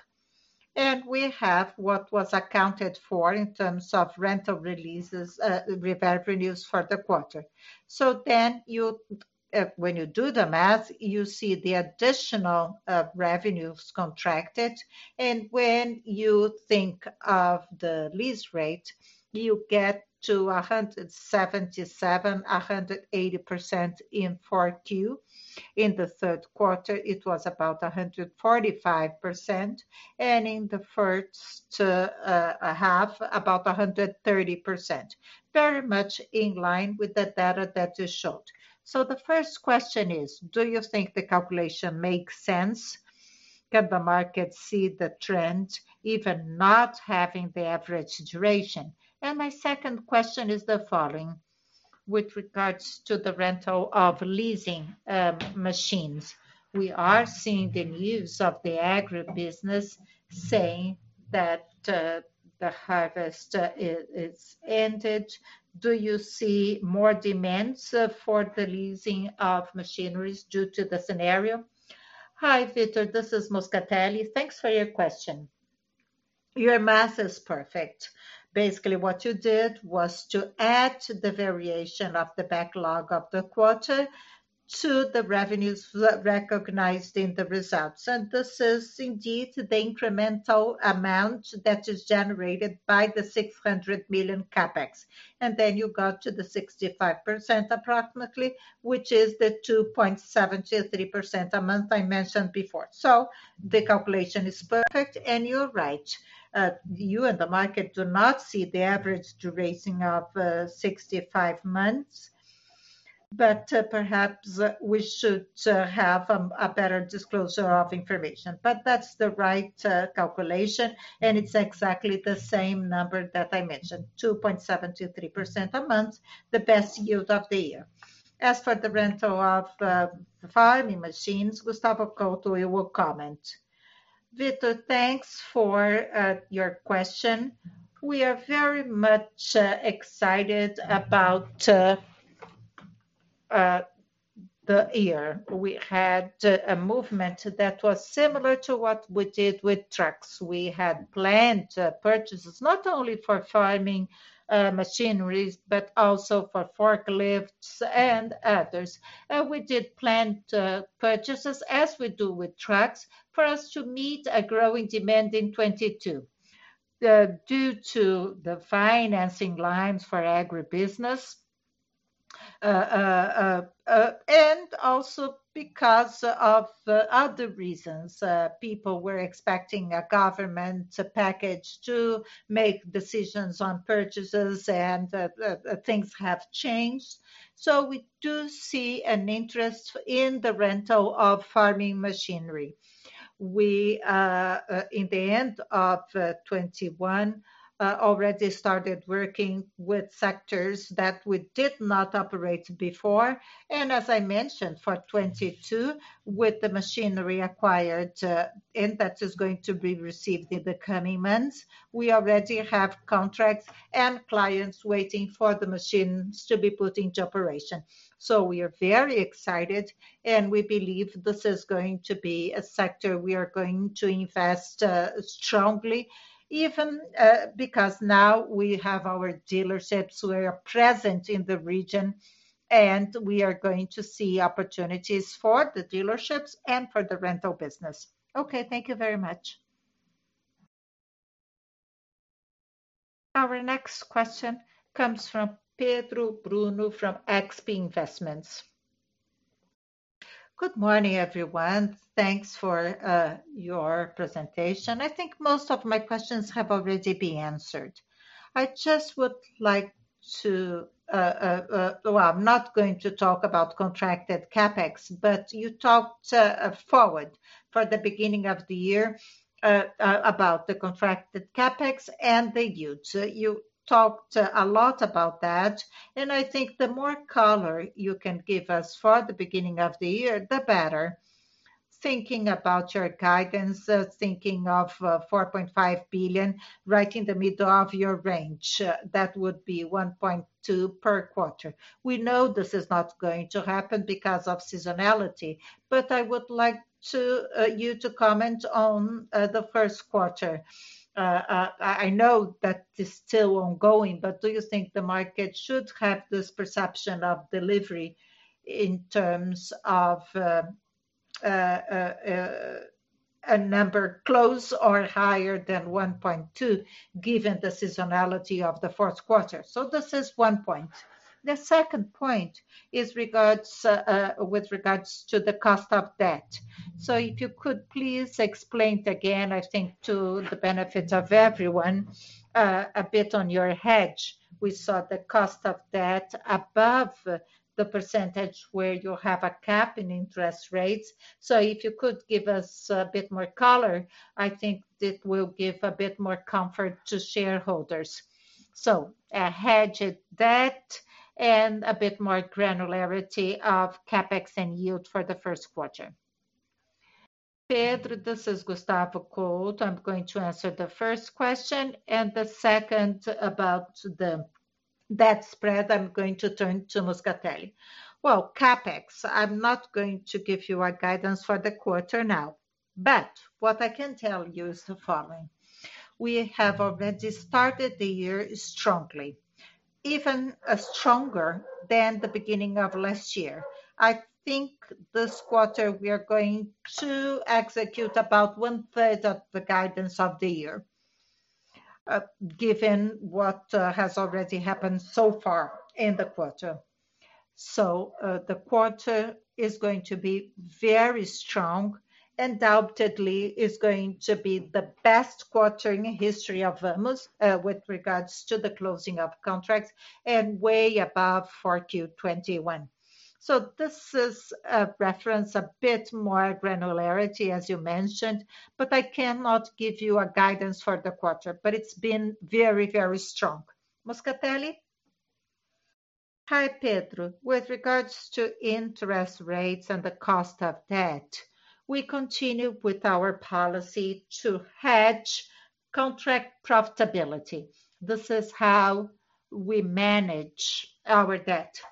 and we have what was accounted for in terms of rental releases, uh, revenues for the quarter. So then you, uh, when you do the math, you see the additional uh, revenues contracted. And when you think of the lease rate, you get to one hundred seventy-seven, one hundred eighty percent in four Q. In the third quarter, it was about one hundred forty-five percent, and in the first uh, uh, half, about one hundred thirty percent. Very much in line with the data that you showed. So the first question is, do you think the calculation makes sense? Can the market see the trend, even not having the average duration? And my second question is the following: with regards to the rental of leasing um, machines. We are seeing the news of the agribusiness saying that uh, the harvest uh, is, is ended. Do you see more demands uh, for the leasing of machineries due to the scenario? Hi, Victor. This is Moscatelli. Thanks for your question. Your math is perfect. Basically, what you did was to add the variation of the backlog of the quarter to the revenues recognized in the results. And this is indeed the incremental amount that is generated by the six hundred million CapEx. And then you got to the sixty-five percent approximately, which is the two point seven three percent a month I mentioned before. So the calculation is perfect, and you're right. Uh, you and the market do not see the average duration of uh, sixty-five months, but uh, perhaps uh, we should uh, have um, a better disclosure of information. But that's the right uh, calculation, and it's exactly the same number that I mentioned, two point seven three percent a month, the best yield of the year. As for the rental of uh, farming machines, Gustavo Couto will comment. Victor, thanks for uh, your question. We are very much uh, excited about uh, uh, the year. We had uh, a movement that was similar to what we did with trucks. We had planned uh, purchases not only for farming uh, machineries, but also for forklifts and others. And we did planned uh, purchases, as we do with trucks, for us to meet a growing demand in twenty-two. Uh, due to the financing lines for agribusiness, uh, uh, uh, uh, and also because of uh, other reasons. Uh, people were expecting a government package to make decisions on purchases, and uh, uh, uh, things have changed. So we do see an interest in the rental of farming machinery. We, uh, uh, in the end of uh, twenty-one, uh, already started working with sectors that we did not operate before. And as I mentioned, for twenty-two, with the machinery acquired, uh, and that is going to be received in the coming months, we already have contracts and clients waiting for the machines to be put into operation. So we are very excited, and we believe this is going to be a sector we are going to invest uh, strongly, even uh, because now we have our dealerships, we are present in the region, and we are going to see opportunities for the dealerships and for the rental business. Okay, thank you very much. Our next question comes from Pedro Bruno from X P Investments. Good morning, everyone. Thanks for uh, your presentation. I think most of my questions have already been answered. I just would like to, uh, uh, uh, well, I'm not going to talk about contracted CapEx, but you talked uh, forward for the beginning of the year uh, uh, about the contracted CapEx and the yield. So you talked uh, a lot about that, and I think the more color you can give us for the beginning of the year, the better. thinking about your guidance, uh, thinking of uh, four point five billion, right in the middle of your range. Uh, that would be one point two per quarter. We know this is not going to happen because of seasonality, but I would like to uh, you to comment on uh, the first quarter. Uh, uh, I I know that is still ongoing, but do you think the market should have this perception of delivery in terms of uh, uh, uh, uh, a number close or higher than one point two, given the seasonality of the fourth quarter? So this is one point. The second point is regards uh, uh, with regards to the cost of debt. So if you could please explain it again, I think to the benefit of everyone, uh, a bit on your hedge. We saw the cost of debt above the percentage where you have a cap in interest rates. So if you could give us a bit more color, I think it will give a bit more comfort to shareholders. So a hedged debt and a bit more granularity of CapEx and yield for the first quarter. Pedro, this is Gustavo Couto. I'm going to answer the first question, and the second about the debt spread, I'm going to turn to Moscatelli. Well, CapEx, I'm not going to give you a guidance for the quarter now, but what I can tell you is the following. We have already started the year strongly, even uh, stronger than the beginning of last year. I think this quarter we are going to execute about one third of the guidance of the year, uh, given what uh, has already happened so far in the quarter. So uh, the quarter is going to be very strong. Undoubtedly, is going to be the best quarter in history of Vamos uh, with regards to the closing of contracts and way above four Q twenty-one. So this is a reference, a bit more granularity, as you mentioned, but I cannot give you a guidance for the quarter, but it's been very, very strong. Moscatelli? Hi, Pedro. With regards to interest rates and the cost of debt, we continue with our policy to hedge contract profitability. This is how we manage our debt.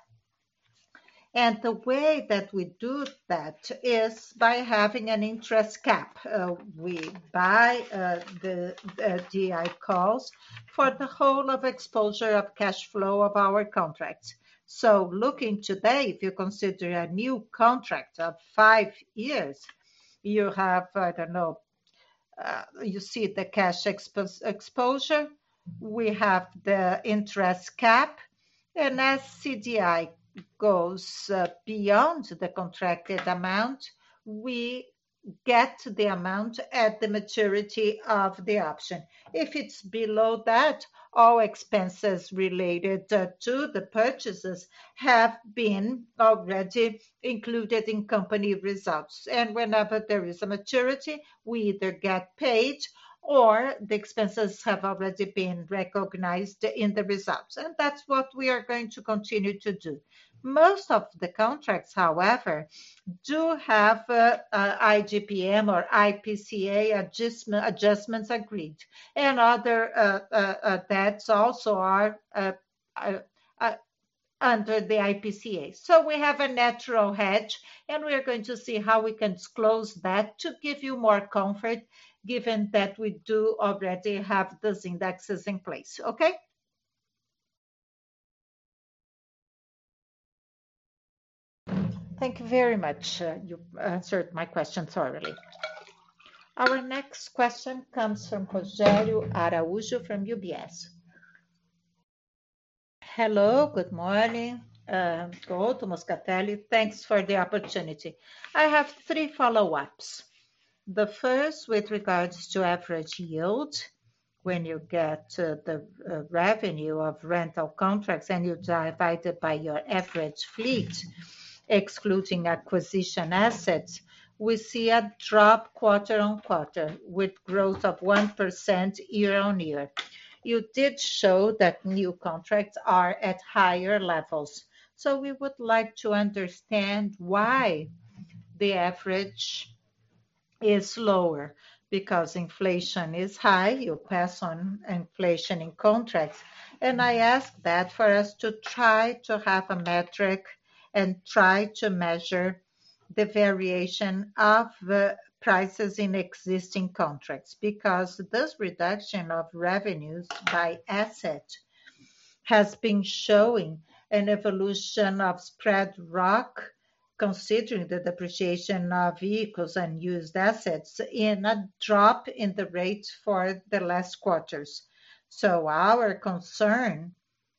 And the way that we do that is by having an interest cap. Uh, we buy uh, the uh, D I calls for the whole of exposure of cash flow of our contracts. So looking today, if you consider a new contract of five years, you have, I don't know, uh, you see the cash expo- exposure, we have the interest cap, and as C D I goes uh, beyond the contracted amount, we get the amount at the maturity of the option. If it's below that, all expenses related uh, to the purchases have been already included in company results. And whenever there is a maturity, we either get paid or the expenses have already been recognized in the results. And that's what we are going to continue to do. Most of the contracts, however, do have uh, uh, I G P M or I P C A adjustment, adjustments agreed, and other uh, uh, uh, debts also are uh, uh, uh, under the I P C A. So we have a natural hedge, and we are going to see how we can disclose that to give you more comfort, given that we do already have those indexes in place. Okay? Thank you very much. Uh, you answered my question thoroughly. Our next question comes from Rogério Araújo from U B S. Hello, good morning. Uh, Couto, Moscatelli, thanks for the opportunity. I have three follow-ups. The first with regards to average yield. When you get uh, the uh, revenue of rental contracts and you divide it by your average fleet, excluding acquisition assets, we see a drop quarter-on-quarter with growth of one percent year-on-year. You did show that new contracts are at higher levels. So we would like to understand why the average is lower because inflation is high. You pass on inflation in contracts. And I ask that for us to try to have a metric and try to measure the variation of the prices in existing contracts, because this reduction of revenues by asset has been showing an evolution of spread rock, considering the depreciation of vehicles and used assets, in a drop in the rates for the last quarters. So our concern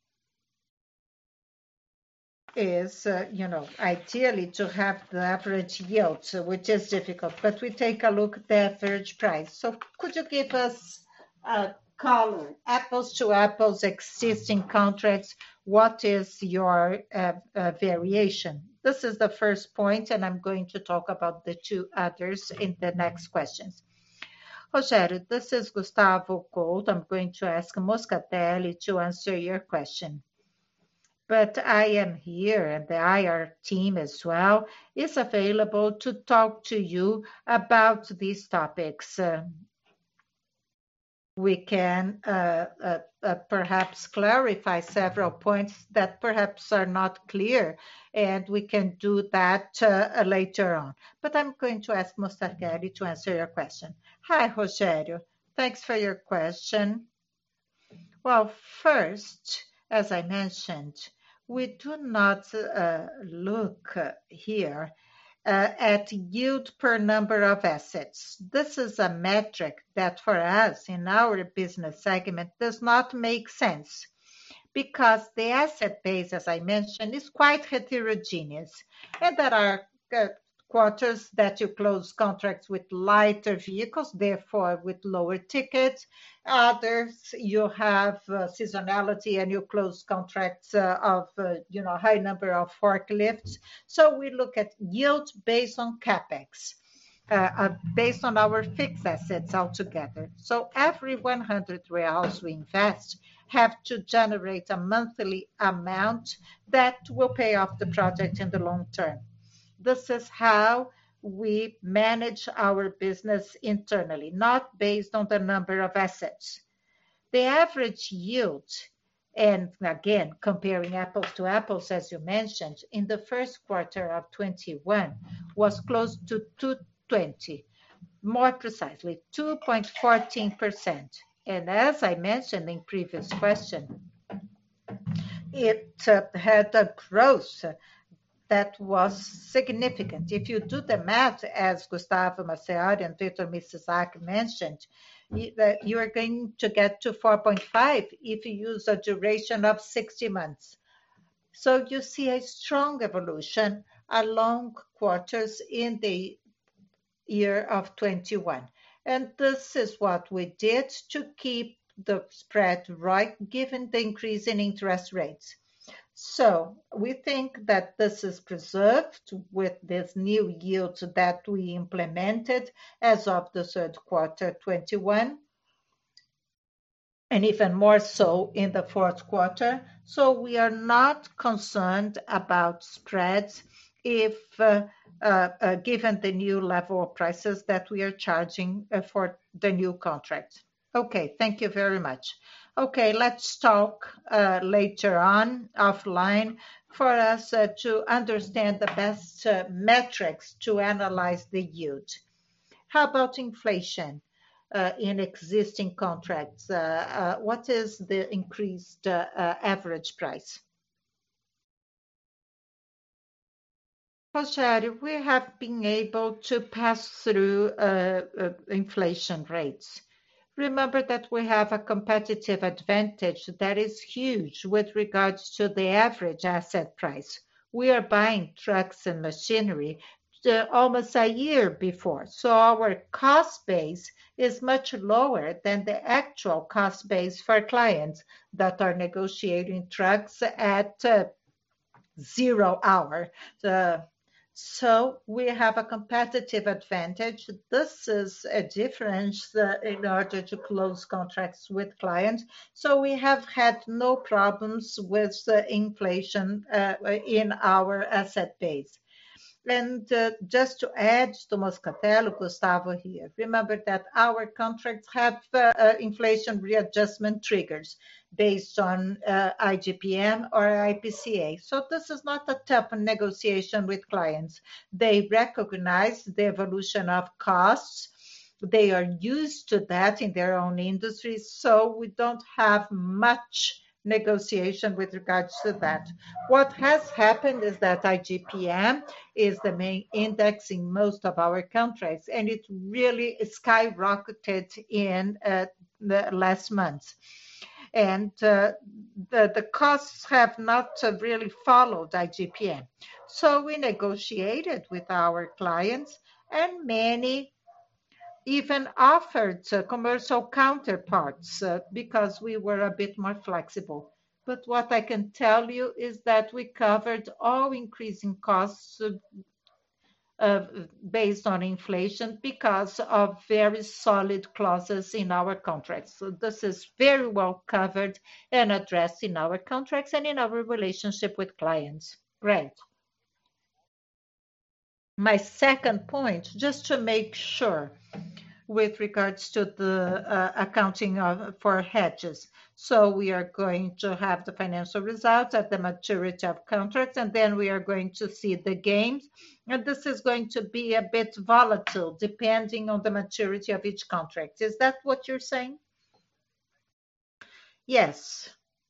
is, uh, you know, ideally to have the average yield, so which is difficult, but we take a look at the average price. So could you give us a color, apples to apples, existing contracts? What is your uh, uh, variation? This is the first point, and I'm going to talk about the two others in the next questions. Rogério, this is Gustavo Couto. I'm going to ask Moscatelli to answer your question. But I am here, and the I R team as well is available to talk to you about these topics. Uh, we can uh, uh, uh, perhaps clarify several points that perhaps are not clear, and we can do that uh, later on. But I'm going to ask Mostardelli to answer your question. Hi, Rogério. Thanks for your question. Well, first, as I mentioned, we do not uh, look uh, here uh, at yield per number of assets. This is a metric that for us in our business segment does not make sense, because the asset base, as I mentioned, is quite heterogeneous. And there are uh, quarters that you close contracts with lighter vehicles, therefore with lower tickets. Others, you have uh, seasonality and you close contracts uh, of, uh, you know, high number of forklifts. So we look at yield based on CapEx. Uh, uh, based on our fixed assets altogether. So every one hundred reals we invest have to generate a monthly amount that will pay off the project in the long term. This is how we manage our business internally, not based on the number of assets. The average yield, and again, comparing apples to apples, as you mentioned, in the first quarter of twenty-one was close to two twenty, more precisely two point one four percent. And as I mentioned in previous question, it uh, had a growth that was significant. If you do the math, as Gustavo Maceiari and Victor Mizusaki mentioned, you, uh, you are going to get to four point five if you use a duration of sixty months. So you see a strong evolution along quarters in the year of twenty-one. And this is what we did to keep the spread right, given the increase in interest rates. So we think that this is preserved with this new yield that we implemented as of the third quarter twenty-one, and even more so in the fourth quarter. So we are not concerned about spreads if uh, uh, uh, given the new level of prices that we are charging uh, for the new contract. Okay, thank you very much. Okay, let's talk uh, later on offline for us uh, to understand the best uh, metrics to analyze the yield. How about inflation uh, in existing contracts? Uh, uh, what is the increased uh, uh, average price? Rogério, we have been able to pass through uh, uh, inflation rates. Remember that we have a competitive advantage that is huge with regards to the average asset price. We are buying trucks and machinery uh, almost a year before, so our cost base is much lower than the actual cost base for clients that are negotiating trucks at uh, zero hour. The so we have a competitive advantage. This is a difference uh, in order to close contracts with clients. So we have had no problems with uh, inflation uh, in our asset base. And uh, just to add to Moscatello, Gustavo here, remember that our contracts have uh, uh, inflation readjustment triggers based on uh, I G P M or I P C A. So this is not a tough negotiation with clients. They recognize the evolution of costs. They are used to that in their own industries, so we don't have much negotiation with regards to that. What has happened is that I G P M is the main index in most of our contracts, and it really skyrocketed in uh, the last months. And uh, the, the costs have not uh, really followed I G P M. So we negotiated with our clients, and many even offered uh, commercial counterparts uh, because we were a bit more flexible. But what I can tell you is that we covered all increasing costs uh, uh, based on inflation because of very solid clauses in our contracts. So this is very well covered and addressed in our contracts and in our relationship with clients. Great. My second point, just to make sure, with regards to the uh, accounting of, for hedges. So we are going to have the financial results at the maturity of contracts, and then we are going to see the gains. And this is going to be a bit volatile depending on the maturity of each contract. Is that what you're saying? Yes.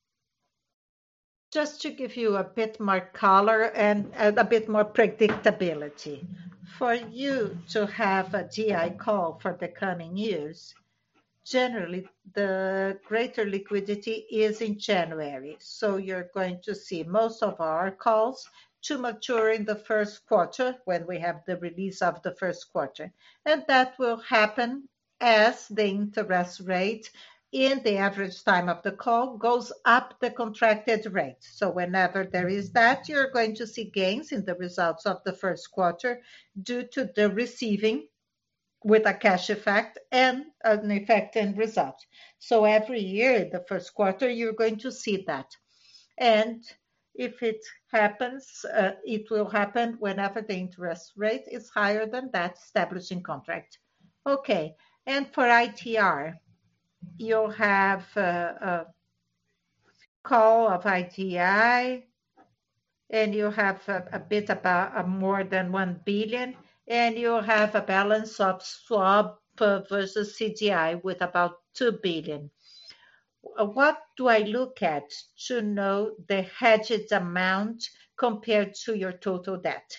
Just to give you a bit more color and a bit more predictability. For you to have a D I call for the coming years, generally the greater liquidity is in January. So you're going to see most of our calls to mature in the first quarter when we have the release of the first quarter. And that will happen as the interest rate in the average time of the call goes up the contracted rate. So whenever there is that, you're going to see gains in the results of the first quarter due to the receiving with a cash effect and an effect in result. So every year, the first quarter, you're going to see that. And if it happens, uh, it will happen whenever the interest rate is higher than that establishing contract. Okay. And for I T R, you'll have uh, a call of I T I, and you have a, a bit about uh, more than one billion, and you have a balance of swap uh, versus C D I with about two billion. Uh, What do I look at to know the hedged amount compared to your total debt?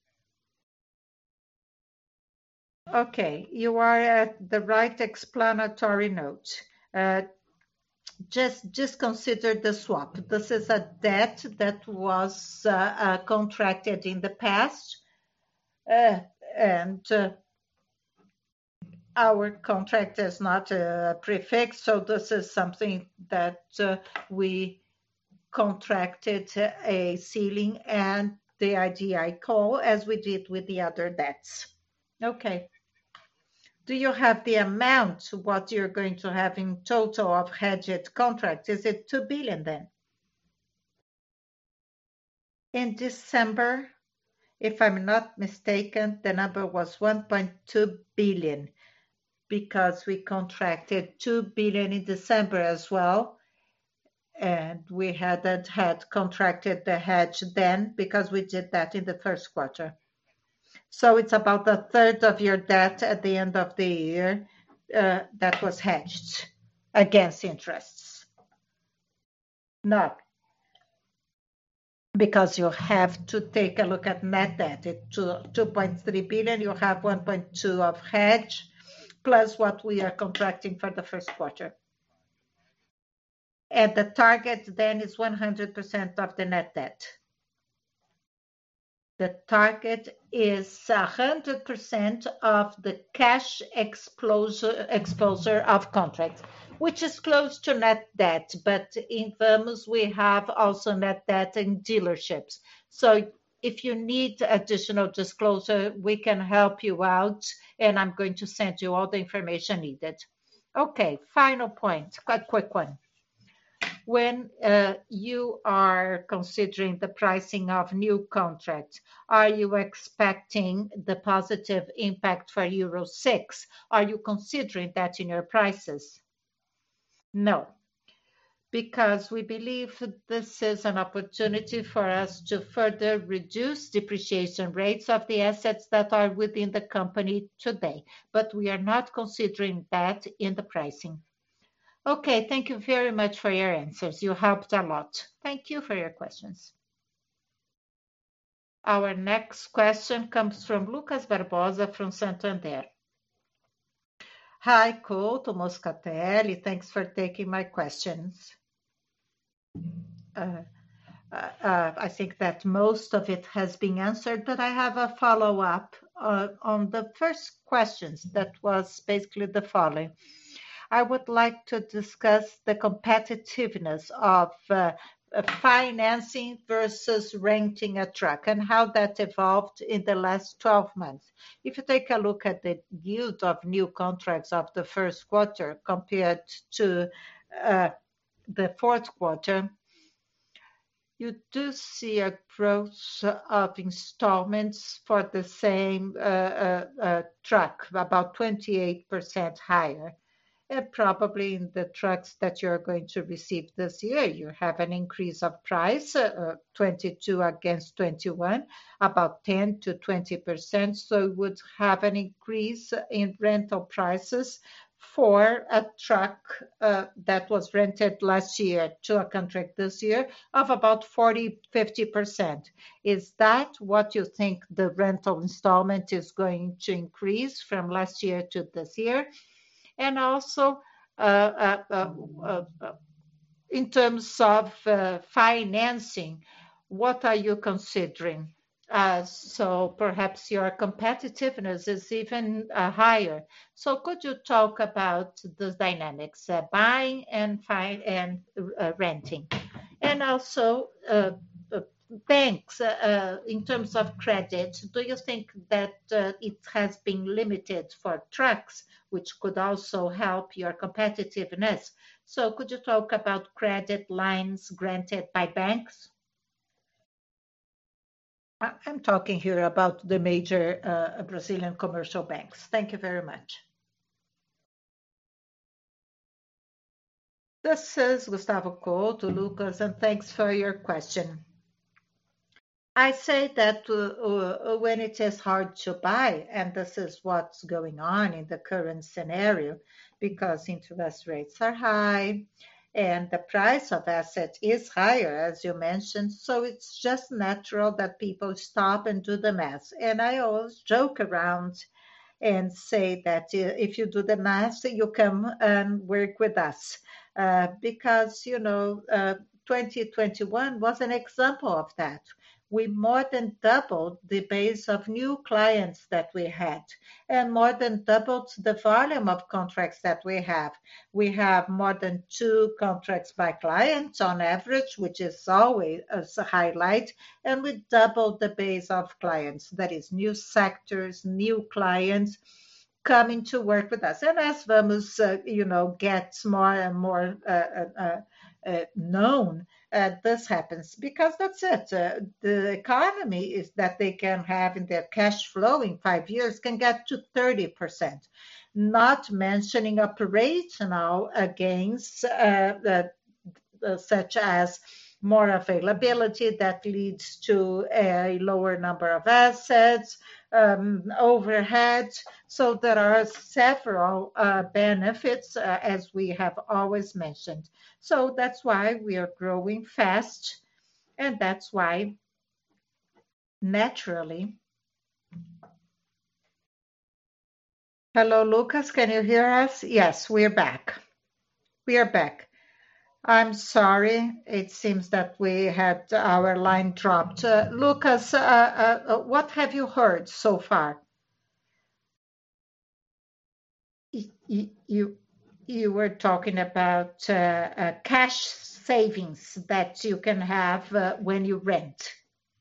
Okay, you are at the right explanatory note. Uh, just just consider the swap. This is a debt that was uh, uh, contracted in the past, uh, and uh, our contract is not a prefix, so this is something that uh, we contracted a ceiling and the I D I call as we did with the other debts. Okay. Do you have the amount, what you're going to have in total of hedged contracts? Is it two billion then? In December, if I'm not mistaken, the number was one point two billion because we contracted two billion in December as well. And we hadn't had contracted the hedge then because we did that in the first quarter. So it's about a third of your debt at the end of the year uh, that was hedged against interests. No, because you have to take a look at net debt. It's two point three billion, you have one point two of hedge, plus what we are contracting for the first quarter. And the target then is one hundred percent of the net debt. The target is one hundred percent of the cash exposure, exposure of contracts, which is close to net debt. But in Vamos, we have also net debt in dealerships. So if you need additional disclosure, we can help you out, and I'm going to send you all the information needed. Okay, final point, quite quick one. When uh, you are considering the pricing of new contracts, are you expecting the positive impact for Euro six? Are you considering that in your prices? No, because we believe this is an opportunity for us to further reduce depreciation rates of the assets that are within the company today, but we are not considering that in the pricing. Okay, thank you very much for your answers. You helped a lot. Thank you for your questions. Our next question comes from Lucas Barbosa from Santander. Hi, Couto, Moscatelli. Thanks for taking my questions. Uh, uh, uh, I think that most of it has been answered, but I have a follow-up uh, on the first questions that was basically the following. I would like to discuss the competitiveness of uh, uh, financing versus renting a truck and how that evolved in the last twelve months. If you take a look at the yield of new contracts of the first quarter compared to uh, the fourth quarter, you do see a growth of installments for the same uh, uh, uh, truck, about twenty-eight percent higher. And probably in the trucks that you're going to receive this year, you have an increase of price, uh, uh, twenty-two against twenty-one, about ten to twenty percent. So you would have an increase in rental prices for a truck uh, that was rented last year to a contract this year of about forty, fifty percent. Is that what you think the rental installment is going to increase from last year to this year? And also, uh, uh, uh, uh, uh, in terms of uh, financing, what are you considering? Uh, so perhaps your competitiveness is even uh, higher. So could you talk about the dynamics, uh, buying and fi- and uh, renting? And also, uh, uh, banks, uh, uh, in terms of credit, do you think that uh, it has been limited for trucks, which could also help your competitiveness? So could you talk about credit lines granted by banks? I- I'm talking here about the major uh, Brazilian commercial banks. Thank you very much. This is Gustavo Couto, Lucas, and thanks for your question. I say that uh, uh, when it is hard to buy, and this is what's going on in the current scenario, because interest rates are high and the price of asset is higher, as you mentioned, so it's just natural that people stop and do the math. And I always joke around and say that uh, if you do the math, you come and work with us. Uh, because, you know, uh, twenty twenty-one was an example of that. We more than doubled the base of new clients that we had, and more than doubled the volume of contracts that we have. We have more than two contracts by client on average, which is always a highlight, and we doubled the base of clients. That is new sectors, new clients coming to work with us. And as Vamos, uh, you know, gets more and more uh, uh, uh, uh, known, uh, this happens because that's it. Uh, the economy is that they can have in their cash flow in five years can get to thirty percent. Not mentioning operational gains uh, that, uh, such as more availability that leads to a lower number of assets, um, overhead. So there are several uh, benefits, uh, as we have always mentioned. So that's why we are growing fast, and that's why naturally. Hello, Lucas, can you hear us? Yes, we're back. We are back. I'm sorry. It seems that we had our line dropped. Uh, Lucas, uh, uh, uh, what have you heard so far? Y- y- You you were talking about uh, uh, cash savings that you can have uh, when you rent.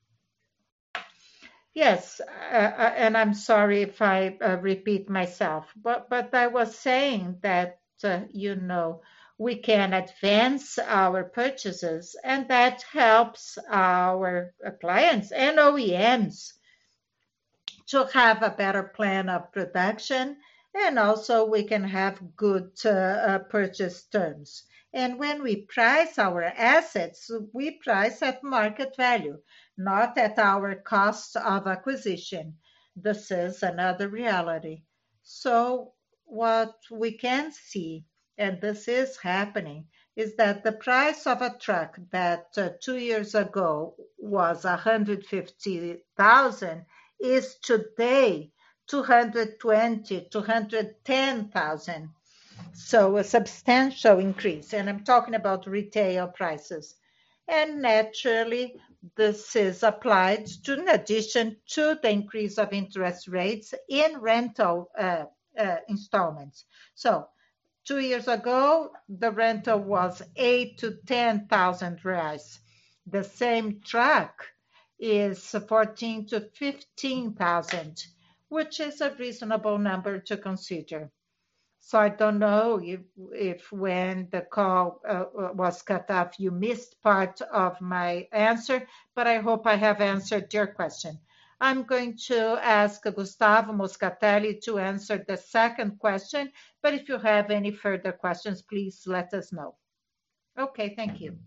Yes, uh, uh, and I'm sorry if I uh, repeat myself, but but I was saying that uh, you know we can advance our purchases, and that helps our uh, clients and O E Ms to have a better plan of production, and also we can have good uh, uh, purchase terms. And when we price our assets, we price at market value, not at our cost of acquisition. This is another reality. So, what we can see, and this is happening, is that the price of a truck that uh, two years ago was one hundred fifty thousand is today two hundred twenty, two hundred ten thousand. So a substantial increase. And I'm talking about retail prices. And naturally, this is applied to, in addition to the increase of interest rates in rental uh, uh, installments. So two years ago, the rental was eight to ten thousand reais. The same truck is fourteen to fifteen thousand, which is a reasonable number to consider. So I don't know if, if when the call uh, uh, was cut off, you missed part of my answer, but I hope I have answered your question. I'm going to ask Gustavo Moscatelli to answer the second question, but if you have any further questions, please let us know. Okay, thank you.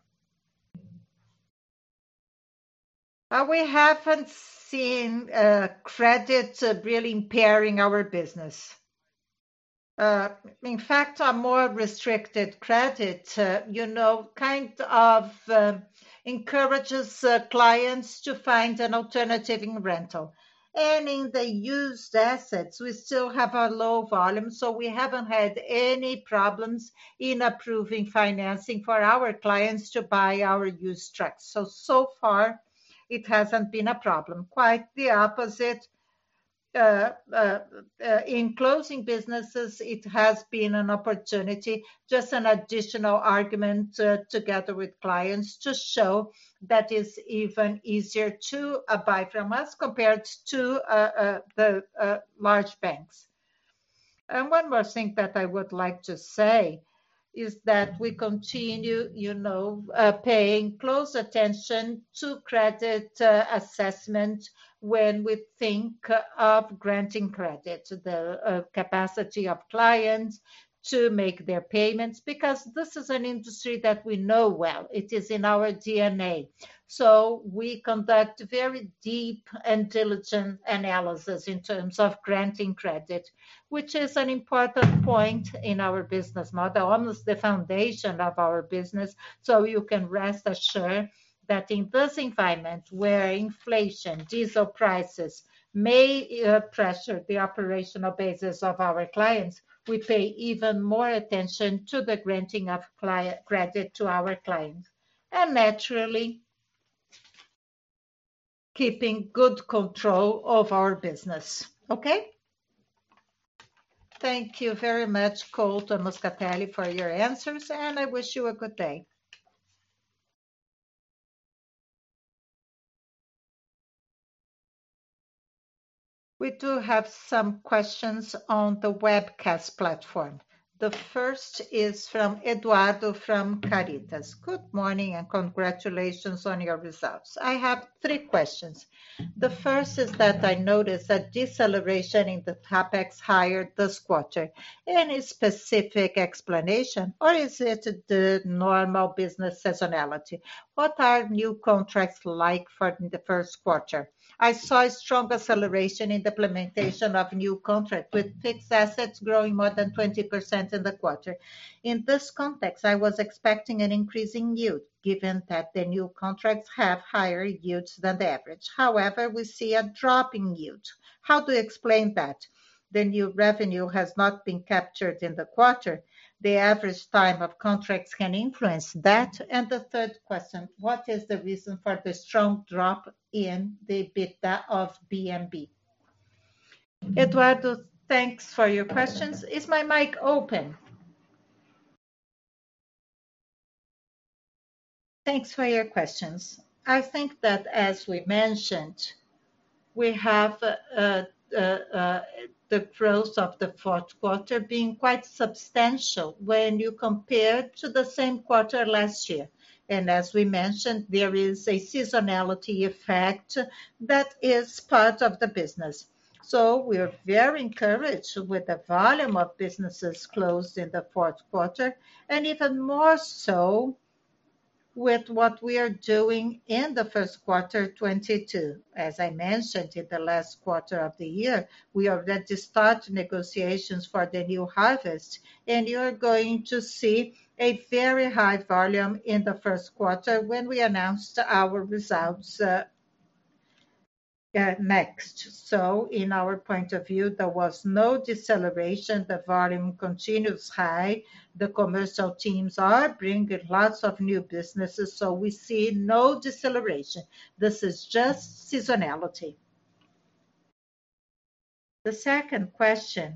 Uh, we haven't seen uh, credit uh, really impairing our business. Uh, in fact, a more restricted credit, uh, you know, kind of uh, encourages uh, clients to find an alternative in rental. And in the used assets, we still have a low volume, so we haven't had any problems in approving financing for our clients to buy our used trucks. So, so far, it hasn't been a problem. Quite the opposite. Uh, uh, uh, in closing businesses, it has been an opportunity, just an additional argument uh, together with clients to show that it's even easier to uh, buy from us compared to uh, uh, the uh, large banks. And one more thing that I would like to say is that we continue, you know, uh, paying close attention to credit uh, assessment when we think of granting credit, the uh, capacity of clients to make their payments, because this is an industry that we know well. It is in our D N A. So we conduct very deep and diligent analysis in terms of granting credit, which is an important point in our business model, almost the foundation of our business. So you can rest assured that in this environment where inflation, diesel prices may uh, pressure the operational basis of our clients, we pay even more attention to the granting of client credit to our clients. And naturally, keeping good control of our business. Okay? Thank you very much, Couto Moscatelli, for your answers, and I wish you a good day. We do have some questions on the webcast platform. The first is from Eduardo from Caritas. Good morning and congratulations on your results. I have three questions. The first is that I noticed a deceleration in the CapEx hired this quarter. Any specific explanation, or is it the normal business seasonality? What are new contracts like for the first quarter? I saw a strong acceleration in the implementation of new contract, with fixed assets growing more than twenty percent in the quarter. In this context, I was expecting an increase in yield, given that the new contracts have higher yields than the average. However, we see a drop in yield. How do you explain that? The new revenue has not been captured in the quarter. The average time of contracts can influence that. And the third question, what is the reason for the strong drop in the EBITDA of B M B? Eduardo, thanks for your questions. Is my mic open? Thanks for your questions. I think that as we mentioned, we have uh, uh, uh, the growth of the fourth quarter being quite substantial when you compare to the same quarter last year. And as we mentioned, there is a seasonality effect that is part of the business. So we're very encouraged with the volume of businesses closed in the fourth quarter, and even more so with what we are doing in the first quarter twenty-two. As I mentioned, in the last quarter of the year, we already start negotiations for the new harvest, and you're going to see a very high volume in the first quarter when we announced our results uh, uh, next. So in our point of view, there was no deceleration. The volume continues high. The commercial teams are bringing lots of new businesses, so we see no deceleration. This is just seasonality. The second question.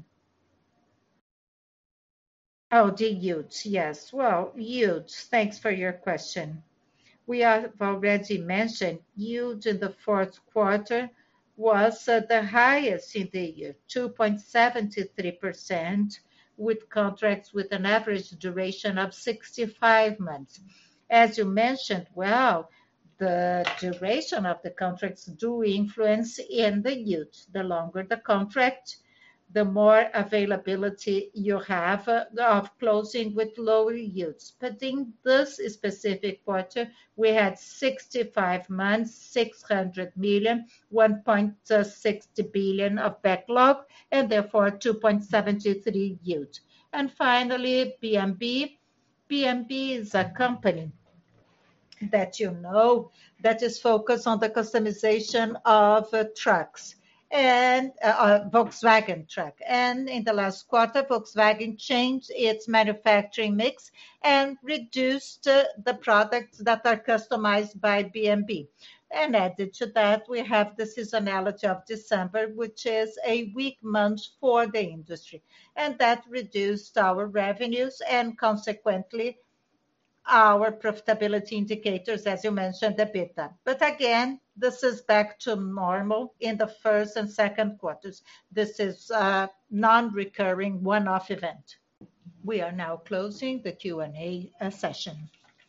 Oh, the yields. Yes. Well, yields. Thanks for your question. We have already mentioned yield in the fourth quarter was uh, the highest in the year, two point seven three percent, with contracts with an average duration of sixty-five months. As you mentioned, well, the duration of the contracts do influence in the yield. The longer the contract, the more availability you have uh, of closing with lower yields. But in this specific quarter, we had sixty-five months, six hundred million, one point six billion of backlog, and therefore two point seven three yield. And finally, B M B. B M B is a company that you know that is focused on the customization of uh, trucks and uh, uh, Volkswagen truck. And in the last quarter, Volkswagen changed its manufacturing mix and reduced uh, the products that are customized by B M B. And added to that, we have the seasonality of December, which is a weak month for the industry. And that reduced our revenues and consequently our profitability indicators, as you mentioned, EBITDA. But again, this is back to normal in the first and second quarters. This is a non-recurring one-off event. We are now closing the Q and A session.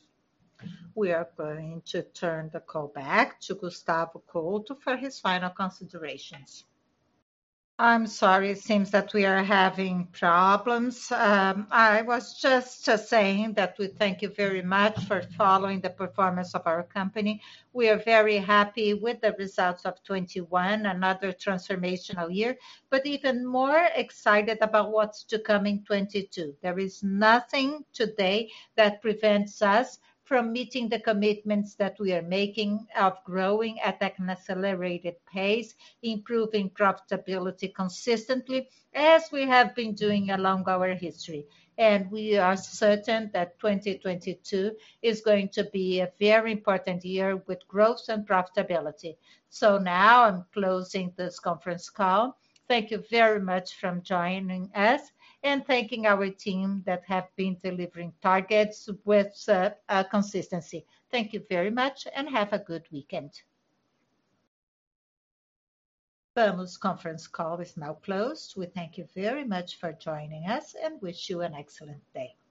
We are going to turn the call back to Gustavo Couto for his final considerations. I'm sorry, it seems that we are having problems. Um, I was just uh, saying that we thank you very much for following the performance of our company. We are very happy with the results of twenty-one, another transformational year, but even more excited about what's to come in twenty-two. There is nothing today that prevents us from meeting the commitments that we are making of growing at an accelerated pace, improving profitability consistently, as we have been doing along our history. And we are certain that twenty twenty-two is going to be a very important year with growth and profitability. So now I'm closing this conference call. Thank you very much for joining us and thanking our team that have been delivering targets with uh, uh, consistency. Thank you very much and have a good weekend. Vamos conference call is now closed. We thank you very much for joining us and wish you an excellent day.